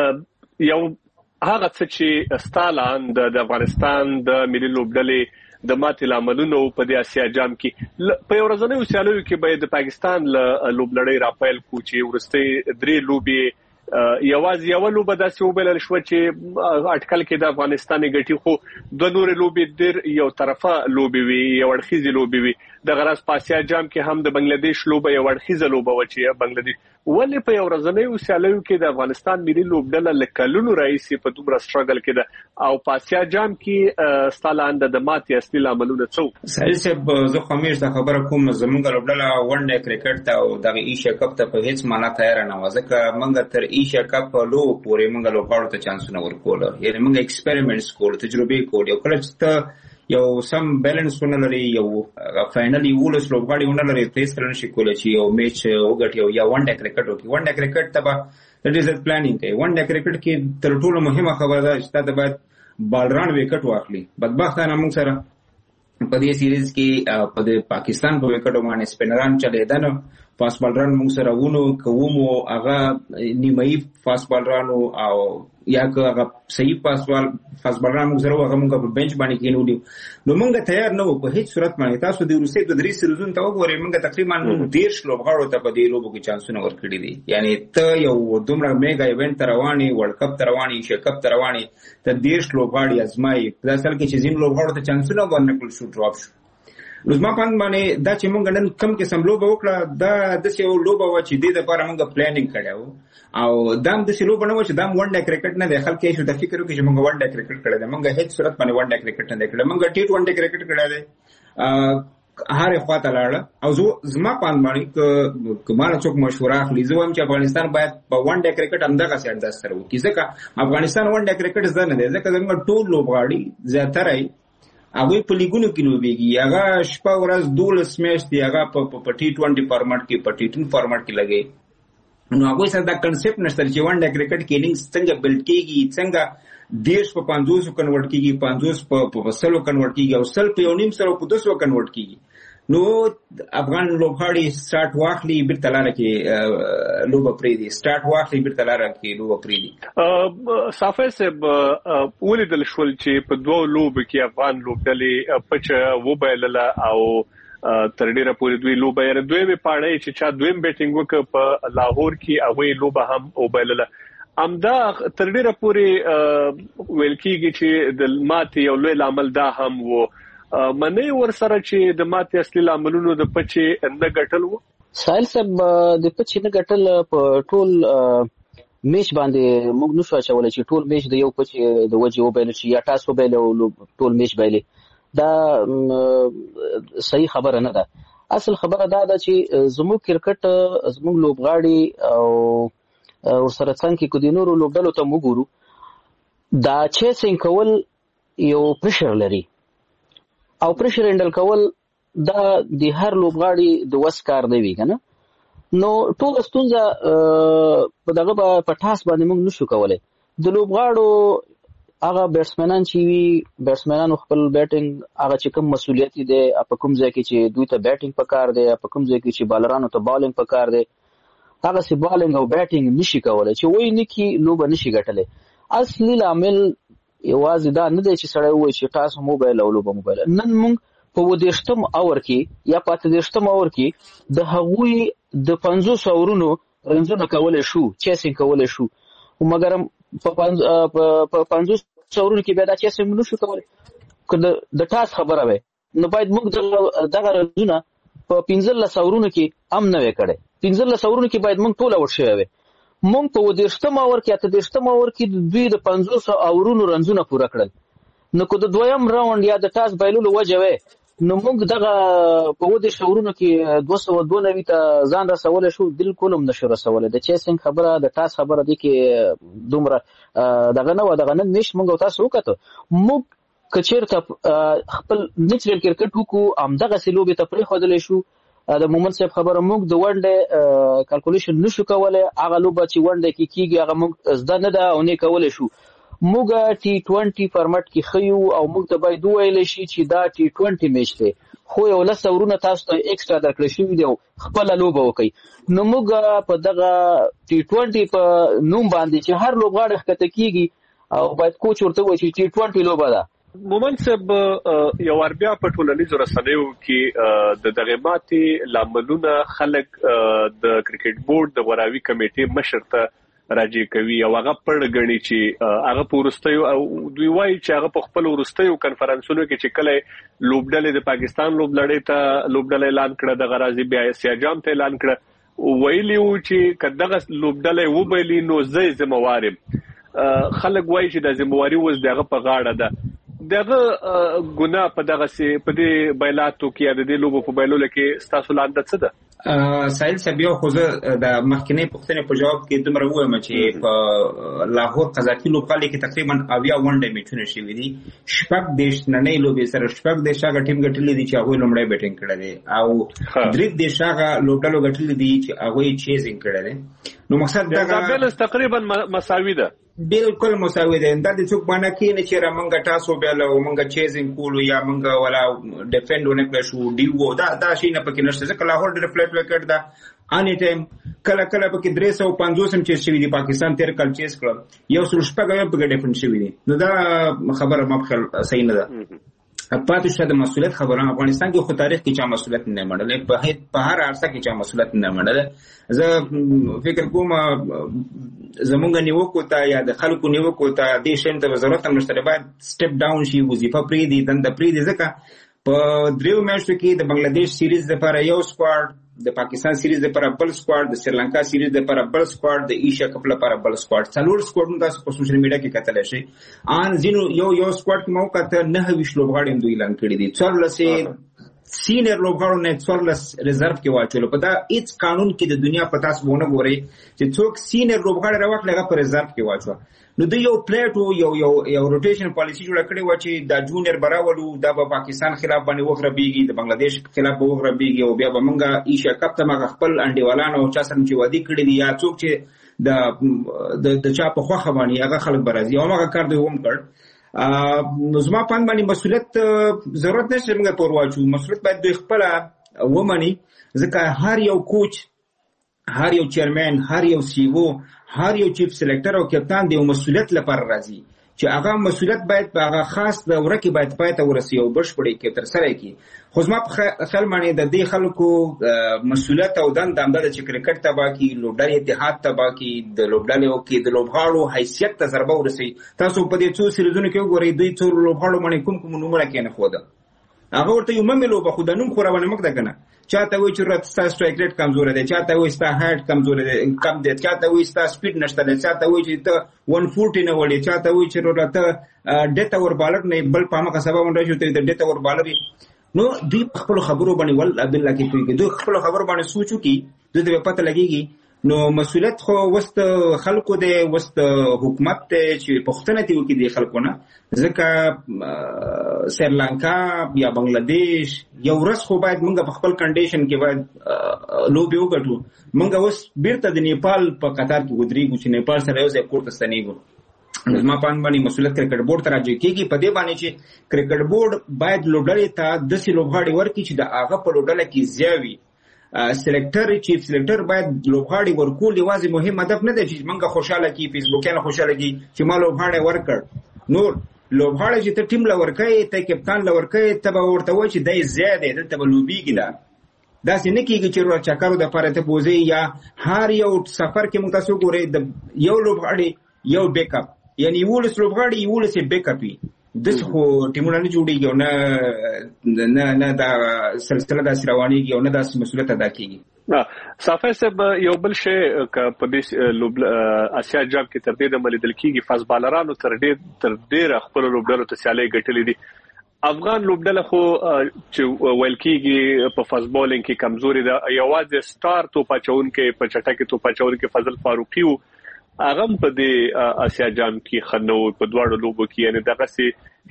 یو هغه څه چې ستالان د افغانستان د ملي لوبډلې د ماتې لاملونو په د اسیا جام کې په ورځنیو سیالیو کې به د پاکستان له لوبلړۍ راپیل کو چې ورسته درې لوبي یوازې یو لوبه داسې وبلل شو چې اټکل کې د افغانستان غټي خو د نور لوبي ډېر یو طرفه لوبي وي یو اړخیزي لوبي وي د غراس پاسیا جام کې هم د بنگلاديش لوبه یو اړخیزه لوبه و چې بنگلاديش ولې په ورځنیو سیالیو کې د افغانستان ملي لوبډله لکلونو رئیس په دومره سټرګل کې ده او پاسیا جام کې ستالاند د ماتې اصلي لاملونه څو سهیل صاحب زه خمیش د خبره کوم زمونږ لوبډله ون ډے کرکټ ته او د ایشیا کپ ته په هیڅ معنا تیار نه و ځکه موږ تر ایشیا کپ لو پورې موږ لوبغاړو ته چانسونه ورکول یعنی موږ ایکسپریمنټس کول تجربه کول یو کله چې یو سم بیلنس ونه لري یو فائنلی ولس لوبغاړي ونه لري تیز کړل شي کولای چې یو میچ وګټي یا ون ډے کرکټ وکړي ون ډے کرکټ ته به د ډیزل پلانینګ کوي ون ډے کرکټ کې تر ټولو مهمه خبره ده چې تاسو باید بالران وکټ واخلي بدبختانه موږ سره په دې سیریز کې په د پاکستان په وکټو باندې سپینران چلیدل فاست بالران موږ سره ونه کومو هغه نیمایي فاست بالرانو او یا که هغه صحیح پاسوال فاست بالران موږ سره هغه موږ په بنچ باندې کېنو نو موږ تیار نه وو په هیڅ صورت باندې تاسو د روسي د درې سیریزونو ته وګورئ موږ تقریبا ډېر لوبغاړو ته په دې لوبو کې چانسونه ورکړي دي یعنی ته یو دومره میګا ایونت رواني ورلد کپ رواني ایشیا کپ رواني ته ډېر لوبغاړي ازمایي په اصل کې چې زین لوبغاړو ته چانسونه ورنکول شو ډراپ شو لزما پاند باندې دا چې مونږ نن کم قسم لوبه وکړه دا د څه یو لوبه و چې د لپاره مونږ پلانینګ کړو او دام د څه لوبه نه و چې دام ون ډے کرکټ نه د خلک یې شو د فکر وکړي چې مونږ ون ډے کرکټ کړی دی مونږ هیڅ صورت باندې ون ډے کرکټ نه کړی مونږ ټي ون ډے کرکټ کړی دی هر خواته لاړه او زه زما پاند باندې کومه څوک مشوره اخلي زه وایم چې افغانستان باید په ون ډے کرکټ همدغه څه انداز سره وکړي ځکه افغانستان ون ډے کرکټ زده نه دی ځکه زموږ ټول لوبغاړي زیاتره هغه په لیګونو کې لوبيږي هغه شپه ورځ دولس میچ دی هغه په ټي ټوئنټي فارمټ کې په ټي ټن فارمټ کې لګي نو هغه سره دا کنسپټ نشته چې ون ډے کرکټ کې اننګز څنګه بلډ کیږي، څنګه دیش په پنځوس کنورټ کیږي، پنځوس په سلو کنورټ کیږي او سل په یو نیم سره په دوه سو کنورټ کیږي. نو افغان لوبغاړي سٹارټ واخلي بیرته لاره کې لوبه پریدي، سٹارټ واخلي بیرته لاره کې لوبه پریدي. صافی صاحب ولیدل شول چې په دوه لوب کې افغان لوبډلې پچ وبایلله او تر ډیره پورې دوی لوبه یې دوی په اړه چې چا دویم بیټینګ وکړ په لاهور کې هغه لوبه هم وبایلله. امدا تر ډیره پورې ویل کېږي چې د ماتې یو لوی عامل دا هم وو منې ور سره چې د ماتې اصلي عاملونو د پچې نه ګټل وو. سایل صاحب د پچې نه ګټل په ټول میچ باندې موږ نشو اچولای چې ټول میچ د یو پچې د وجه وبایل شي یا تاسو وبایل ټول میچ بایلي، دا صحیح خبره نه ده. اصل خبره دا ده چې زموږ کرکټ زموږ لوبغاړي او ورسره څنګه کې د نورو لوبډلو ته موږ ګورو دا چیسینګ کول یو پریشر لري او پریشر هندل کول دا د هر لوبغاړي د وس کار دی کنه. نو ټول ستونزه په دغه په ټاس باندې موږ نشو کولای. د لوبغاړو هغه بیټسمنان چې وي بیټسمنانو خپل بیټینګ هغه چې کوم مسولیت دی په کوم ځای کې چې دوی ته بیټینګ پکار دی، په کوم ځای کې چې بالرانو ته بالینګ پکار دی، هغه سي بالینګ او بیټینګ نشي کولای چې وای نه کی لوبه نشي ګټلای. اصلي عامل یوازې دا نه دی چې سړی وایي چې تاسو موبایل او لوبه موبایل. نن موږ په ودېشتم اور کې یا په اتدېشتم اور کې د هغوی د پنځوس اورونو رنزونه کولای شو، چیسینګ کولای شو، مګر په پنځوس اورونو کې بیا دا چیسینګ نشو کولای. که د ټاس خبره وي نو باید موږ دغه رنزونه په پنځلس اورونو کې هم نه وي کړی، پنځلس اورونو کې باید موږ ټول اوټ شوی وي. مونږ په ودېشتم اور کې اتدېشتم اور کې دوی د پنځوس اورونو رنزونه پوره کړل. نو که د دویم راوند یا د ټاس بایلولو وجه وي نو موږ دغه په ودېش اورونو کې دوه سوه دوه نوي ته ځان رسولی شو، بالکل هم نشو رسولی. د چیسینګ خبره د ټاس خبره دی کې دومره دغه نه وه. دغه نن میش موږ او تاسو وکتو، موږ که چېرته خپل نیچرل کرکټ وکړو همدغسې لوبې ته پرېښودلی شو. د مومن صاحب خبره موږ د ون ډے کلکولیشن نشو کولای، هغه لوبه چې ون ډے کې کیږي هغه موږ زده نه ده او نه کولای شو. موږ ټي ټوینټي فارمټ کې خیو او موږ ته باید وویل شي چې دا ټي ټوینټي میچ دی، خو یو لس اورونه تاسو ته ایکسټرا درکړل شوي دي او خپله لوبه وکړئ. نو موږ په دغه ټي ټوینټي په نوم باندې چې هر لوبغاړی ښکته کیږي او باید کوچ ورته ووایي چې ټي ټوینټي لوبه ده. مومن صاحب یو اربیا په ټولنیزو رسنیو کې د دغه ماتې لاملونه خلک د کرکټ بورډ د غوراوي کمیټې مشر ته راجع کوي او هغه پړ غني چې هغه پورستیو او دوی وایي چې هغه په خپل ورستیو کنفرانسونو کې چې کله لوبډلې د پاکستان لوبډلې ته لوبډلې اعلان کړه، د غرازي بیا سیاجام ته اعلان کړه، ویلی و چې کداغه لوبډلې وبایلی نو زه ذمہوار یم. خلک وایي چې د ذمہواری وز دغه په غاړه ده. دغه ګناه په دغه سي په دې بایلاتو کې د دې لوبو په بایلولو کې ستاسو لاندې څه ده؟ سایل سبیو خو زه د مخکنی پوښتنې په جواب کې دومره وایم چې په لاهور قزاقي لوبغالي کې تقریبا اویا ون ډے میچونه شوي دي، شپږ دیش نننۍ لوبې سره شپږ دیش هغه ټیم ګټلې دي چې هغوی لومړی بیټینګ کړی دی او درې دیش هغه لوبډلو ګټلې دي چې هغوی چیزینګ کړی دی. نو مقصد دغه بیلنس تقریبا مساوي ده، بالکل مساوي ده. دا د څوک باندې کې نه چې را منګه تاسو بیل او منګه چیزینګ کولو یا منګه ولا ډیفند ونه کړو شو دیو دا دا شي نه پکې نشته. ځکه لاهور ډېر فلیټ وکړ دا اني ټایم کله کله پکې درې سوه پنځوس هم چیز شوي دي، پاکستان تیر کال چیز کړ، یو سل شپږ هم پکې ډیفند شوي دي. نو دا خبره ما په صحیح نه ده. پاتې شته د مسؤلیت خبره. افغانستان کې خو تاریخ کې چا مسؤلیت نه منل، په هر عرصه کې چا مسؤلیت نه منل. زه فکر کوم زمونږ نیوکو ته یا د خلکو نیوکو ته دې شیم ته ضرورت هم نشته، باید سټپ ډاون شي، وظیفه پرېږدي، دنده پرېږدي. ځکه په دریو میاشتو کې د بنگلاديش سیریز لپاره یو سکواډ، د پاکستان سیریز لپاره بل سکواډ، د سریلانکا سیریز لپاره بل سکواډ، د ایشیا کپ لپاره بل سکواډ، څلور سکواډونه تاسو په سوشل میډیا کې کتلی شئ. ان ځینو یو یو سکواډ کې مو کته نه ویش لوبغاړي هم دوی اعلان کړي دي، څلورلسې سینیر لوبغاړو نه څوارلس ریزرف کې واچول. په دا هیڅ قانون کې د دنیا په تاسو ونه ګوري چې څوک سینیر لوبغاړي راوخت لګه په ریزرف کې واچو. نو د یو پلیټو یو یو یو روټیشن پالیسی جوړ کړی و چې دا جونیئر براولو دا په پاکستان خلاف باندې وغربيږي، د بنگلاديش خلاف وغربيږي، او بیا به موږ ایشیا کپ ته موږ خپل انډیوالانو چا سره چې وادي کړی دي یا څوک چې د د چا په خوخه باندې هغه خلک برازي او هغه کار دوی هم کړ. نو زما پاند باندې مسؤلیت ضرورت نشته موږ تور واچو، مسؤلیت باید دوی خپل ومني، ځکه هر یو کوچ، هر یو چیرمن، هر یو سیو، هر یو چیف سلیکټر او کپتان دی مسؤلیت لپاره راځي چې هغه مسؤلیت باید په هغه خاص د ورکه باید پای ته ورسي او بشپړي کې تر سره کی. خو زما په خیال باندې د دې خلکو مسؤلیت او دند د چې کرکټ ته باقي لوبډالي اتحاد ته باقي د لوبډالي او کې د لوبغاړو حیثیت ته ضربه ورسي. تاسو په دې څو سریزونو کې وګورئ دوی څو لوبغاړو باندې کوم کوم نمونه کې نه خوده هغه ورته یو ممه لوبه خو د نوم خو راونه مګ ده کنه. چاته وی چې رات ستا سټرایک ریټ کمزور دی، چاته وی ستا هایټ کمزور دی کم دی، چاته وی ستا سپیډ نشته دی، چاته وی چې ته one forty نه وړي، چاته وی چې راته ډیټ اور بالر نه بل پامه کا سبب ونده شو ته د ډیټ اور بالر. نو دوی خپل خبرو باندې ول بالله کې کوي، دوی خپل خبرو باندې سوچو کی دوی ته پته لګيږي. نو مسؤلیت خو وست خلکو دی، وست حکومت ته چې پښتنه دی وکي دی خلکو نه، ځکه سریلانکا یا بنگلاديش یو ورځ خو باید موږ په خپل کنډیشن کې باید لوبي وکړو. موږ اوس بیرته د نیپال په قطار کې ودرېږو چې نیپال سره یو ځای کوړه ستنېږو. زما پان باندې مسؤلیت کرکټ بورډ ته راځي کېږي په دې باندې چې کرکټ بورډ باید لوبډلې ته د سې لوبغاړي ورکړي چې د هغه په لوبډله کې زیاوي سلیکټر چیف سلیکټر باید لوبغاړي ورکول. یوازې مهم هدف نه دی چې موږ خوشاله کی فیسبوکیان خوشاله کی چې ما لوبغاړي ورکړ. نور لوبغاړي چې ته ټیم لا ورکړي، ته کپتان لا ورکړي، ته به ورته وایي چې دای زیاده دلته به لوبیږي. لا داسې نه کیږي چې ورو چکرو د پاره ته بوزي یا هر یو سفر کې موږ تاسو ګورئ د یو لوبغاړي یو بیک اپ، یعنی ولس لوبغاړي یو ولس بیک اپ وي. د خو ټیمونه نه جوړیږي او نه نه نه دا سلسله د روانيږي او نه د مسؤلیت ادا کیږي. صافی صاحب یو بل شی ک په دې لوب اسیا جام کې تر دې د ملیدل کیږي فاز بالرانو تر دې تر ډیر خپل لوبډلو ته سیالي ګټلې دي. افغان لوبډله خو چې ویل کیږي په فاز بولینګ کې کمزوري ده، یوازې سٹار تو پچون کې په چټکه تو پچون کې فضل فاروقي وو، هغه په دې اسیا جام کې خنو په دواړو لوبو کې یعنی دغه سي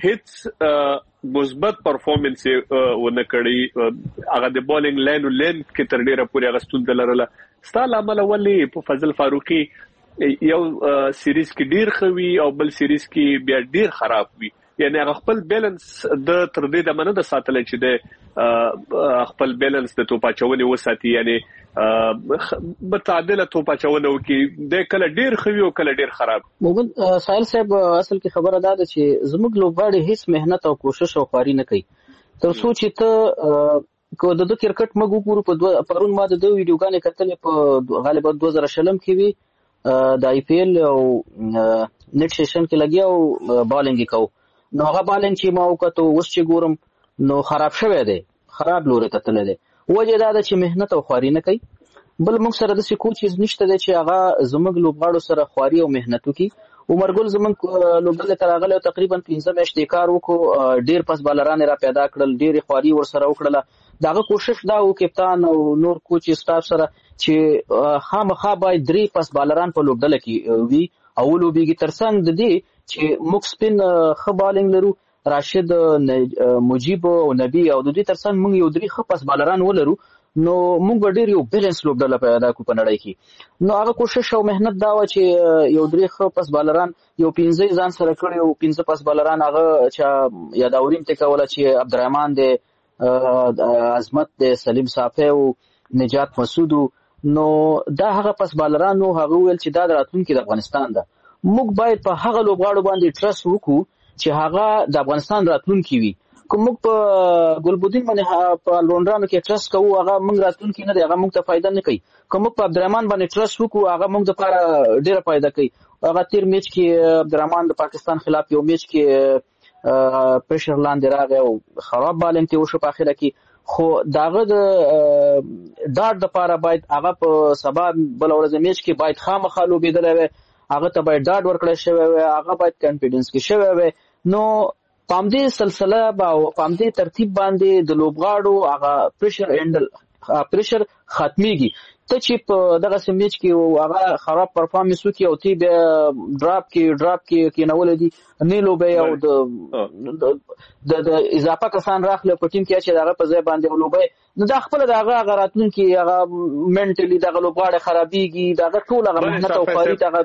هیڅ مثبت پرفورمنس ونه کړی. هغه د بولینګ لاین لین کې تر ډیره پورې هغه ستون دلرله. ستاله عمل ولي په فضل فاروقي یو سیریز کې ډیر خوي او بل سیریز کې بیا ډیر خراب وي، یعنی هغه خپل بیلانس د تر دې د مننه د ساتل چې د خپل بیلانس د توپاچونې وساتي، یعنی متعادله توپاچونه وکي د کله ډیر خوي او کله ډیر خراب. موږ سائل صاحب اصل کې خبره ده چې زموږ لوبغاړي هیڅ مهنت او کوشش او خواري نه کوي تر څو چې ته کو د کرکټ مګو پورو په پرون ما د دوه ویډیوګانې کتلې په غالبا دوه زره شلم کې وی د آی پی ایل او نت سیشن کې لګیا او بالینګ کو. نو هغه بالینګ چې ما وکړو اوس چې ګورم نو خراب شوی دی، خراب لوري ته تللی دی. وجه دا ده چې مهنت او خواري نه کوي. بل موږ سره د سکو چیز نشته دی چې هغه زموږ لوبغاړو سره خواري او مهنت وکړي. عمر ګل زموږ لوبډله ته راغلی تقریبا پنځه میاشتې کار وکړو، ډیر پس بالران را پیدا کړل، ډیر خواري ورسره وکړله. داغه کوشش دا و کپتان او نور کوچ سټاف سره چې خامخا باید درې پس بالران په لوبډله کې وي او لوبيږي ترڅنګ د دې چې موږ سپین خ بالینګ لرو، راشد مجيب او نبی او د دې ترڅنګ موږ یو درې خ پس بالران ولرو، نو موږ ډیر یو بیلانس لوبډله پیدا کو په نړۍ کې. نو هغه کوشش او مهنت دا و چې یو درې خ پس بالران یو پنځه ځان سره کړی او پنځه پس بالران هغه چې یاداوریم ته کوله چې عبدالرحمن دی، عظمت دی، سلیم صافی او نجات مسعود. نو دا هغه پس بالران نو هغه ویل چې دا راتلونکي د افغانستان ده. موږ باید په هغه لوبغاړو باندې ټرست وکړو چې هغه د افغانستان راتلونکي وي. کوم موږ په ګلبودین باندې په لونډرانو کې ټرست کوو هغه موږ راتلونکي نه دی، هغه موږ ته فائدہ نه کوي. کوم موږ په عبدالرحمن باندې ټرست وکړو هغه موږ د لپاره ډیره فائدہ کوي. هغه تیر میچ کې عبدالرحمن د پاکستان خلاف یو میچ کې پریشر لاندې راغی او خراب بالینګ ته وشو په اخره کې، خو داغه د ډاټ د لپاره باید هغه په سبا بل ورځ میچ کې باید خامخا لوبېدلی وي، هغه ته باید ډاډ ورکړی شوی وي، هغه باید کانفیډنس کې شوی وي. نو پام دې سلسله او پام دې ترتیب باندې د لوبغاړو هغه پریشر هندل پریشر ختميږي ته چې په دغه سمیچ کې هغه خراب پرفارمنس وکي او تی به ډراپ کې ډراپ کې کینول دي نه لوبي او د د اضافه کسان راخله په ټیم کې چې دغه په ځای باندې لوبي نو د خپل دغه غراتون کې هغه منټلی دغه لوبغاړي خرابيږي دغه ټول هغه مهنت او کاری دغه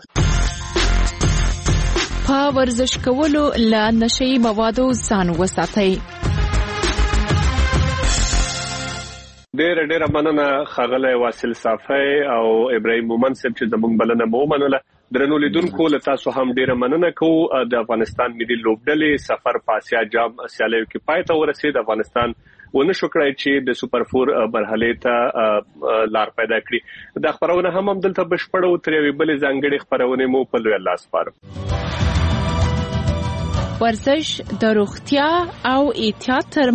په ورزش کولو له نشي موادو ځان وساتئ. ډېر ډېر مننه خغله واصل صافی او ابراهیم مومن صاحب چې زموږ بلنه مو منله. درنو لیدونکو له تاسو هم ډېر مننه کوو. د افغانستان ملي لوبډلې سفر په آسیا جام سیالیو کې پای ته ورسید. افغانستان ونه شو کړای چې د سوپر فور مرحله ته لار پیدا کړي. د خبرونه هم هم دلته بشپړو تر یوې بلې ځانګړې خبرونه مو په لوی الله سپارم. ورزش د روغتیا او احتیاط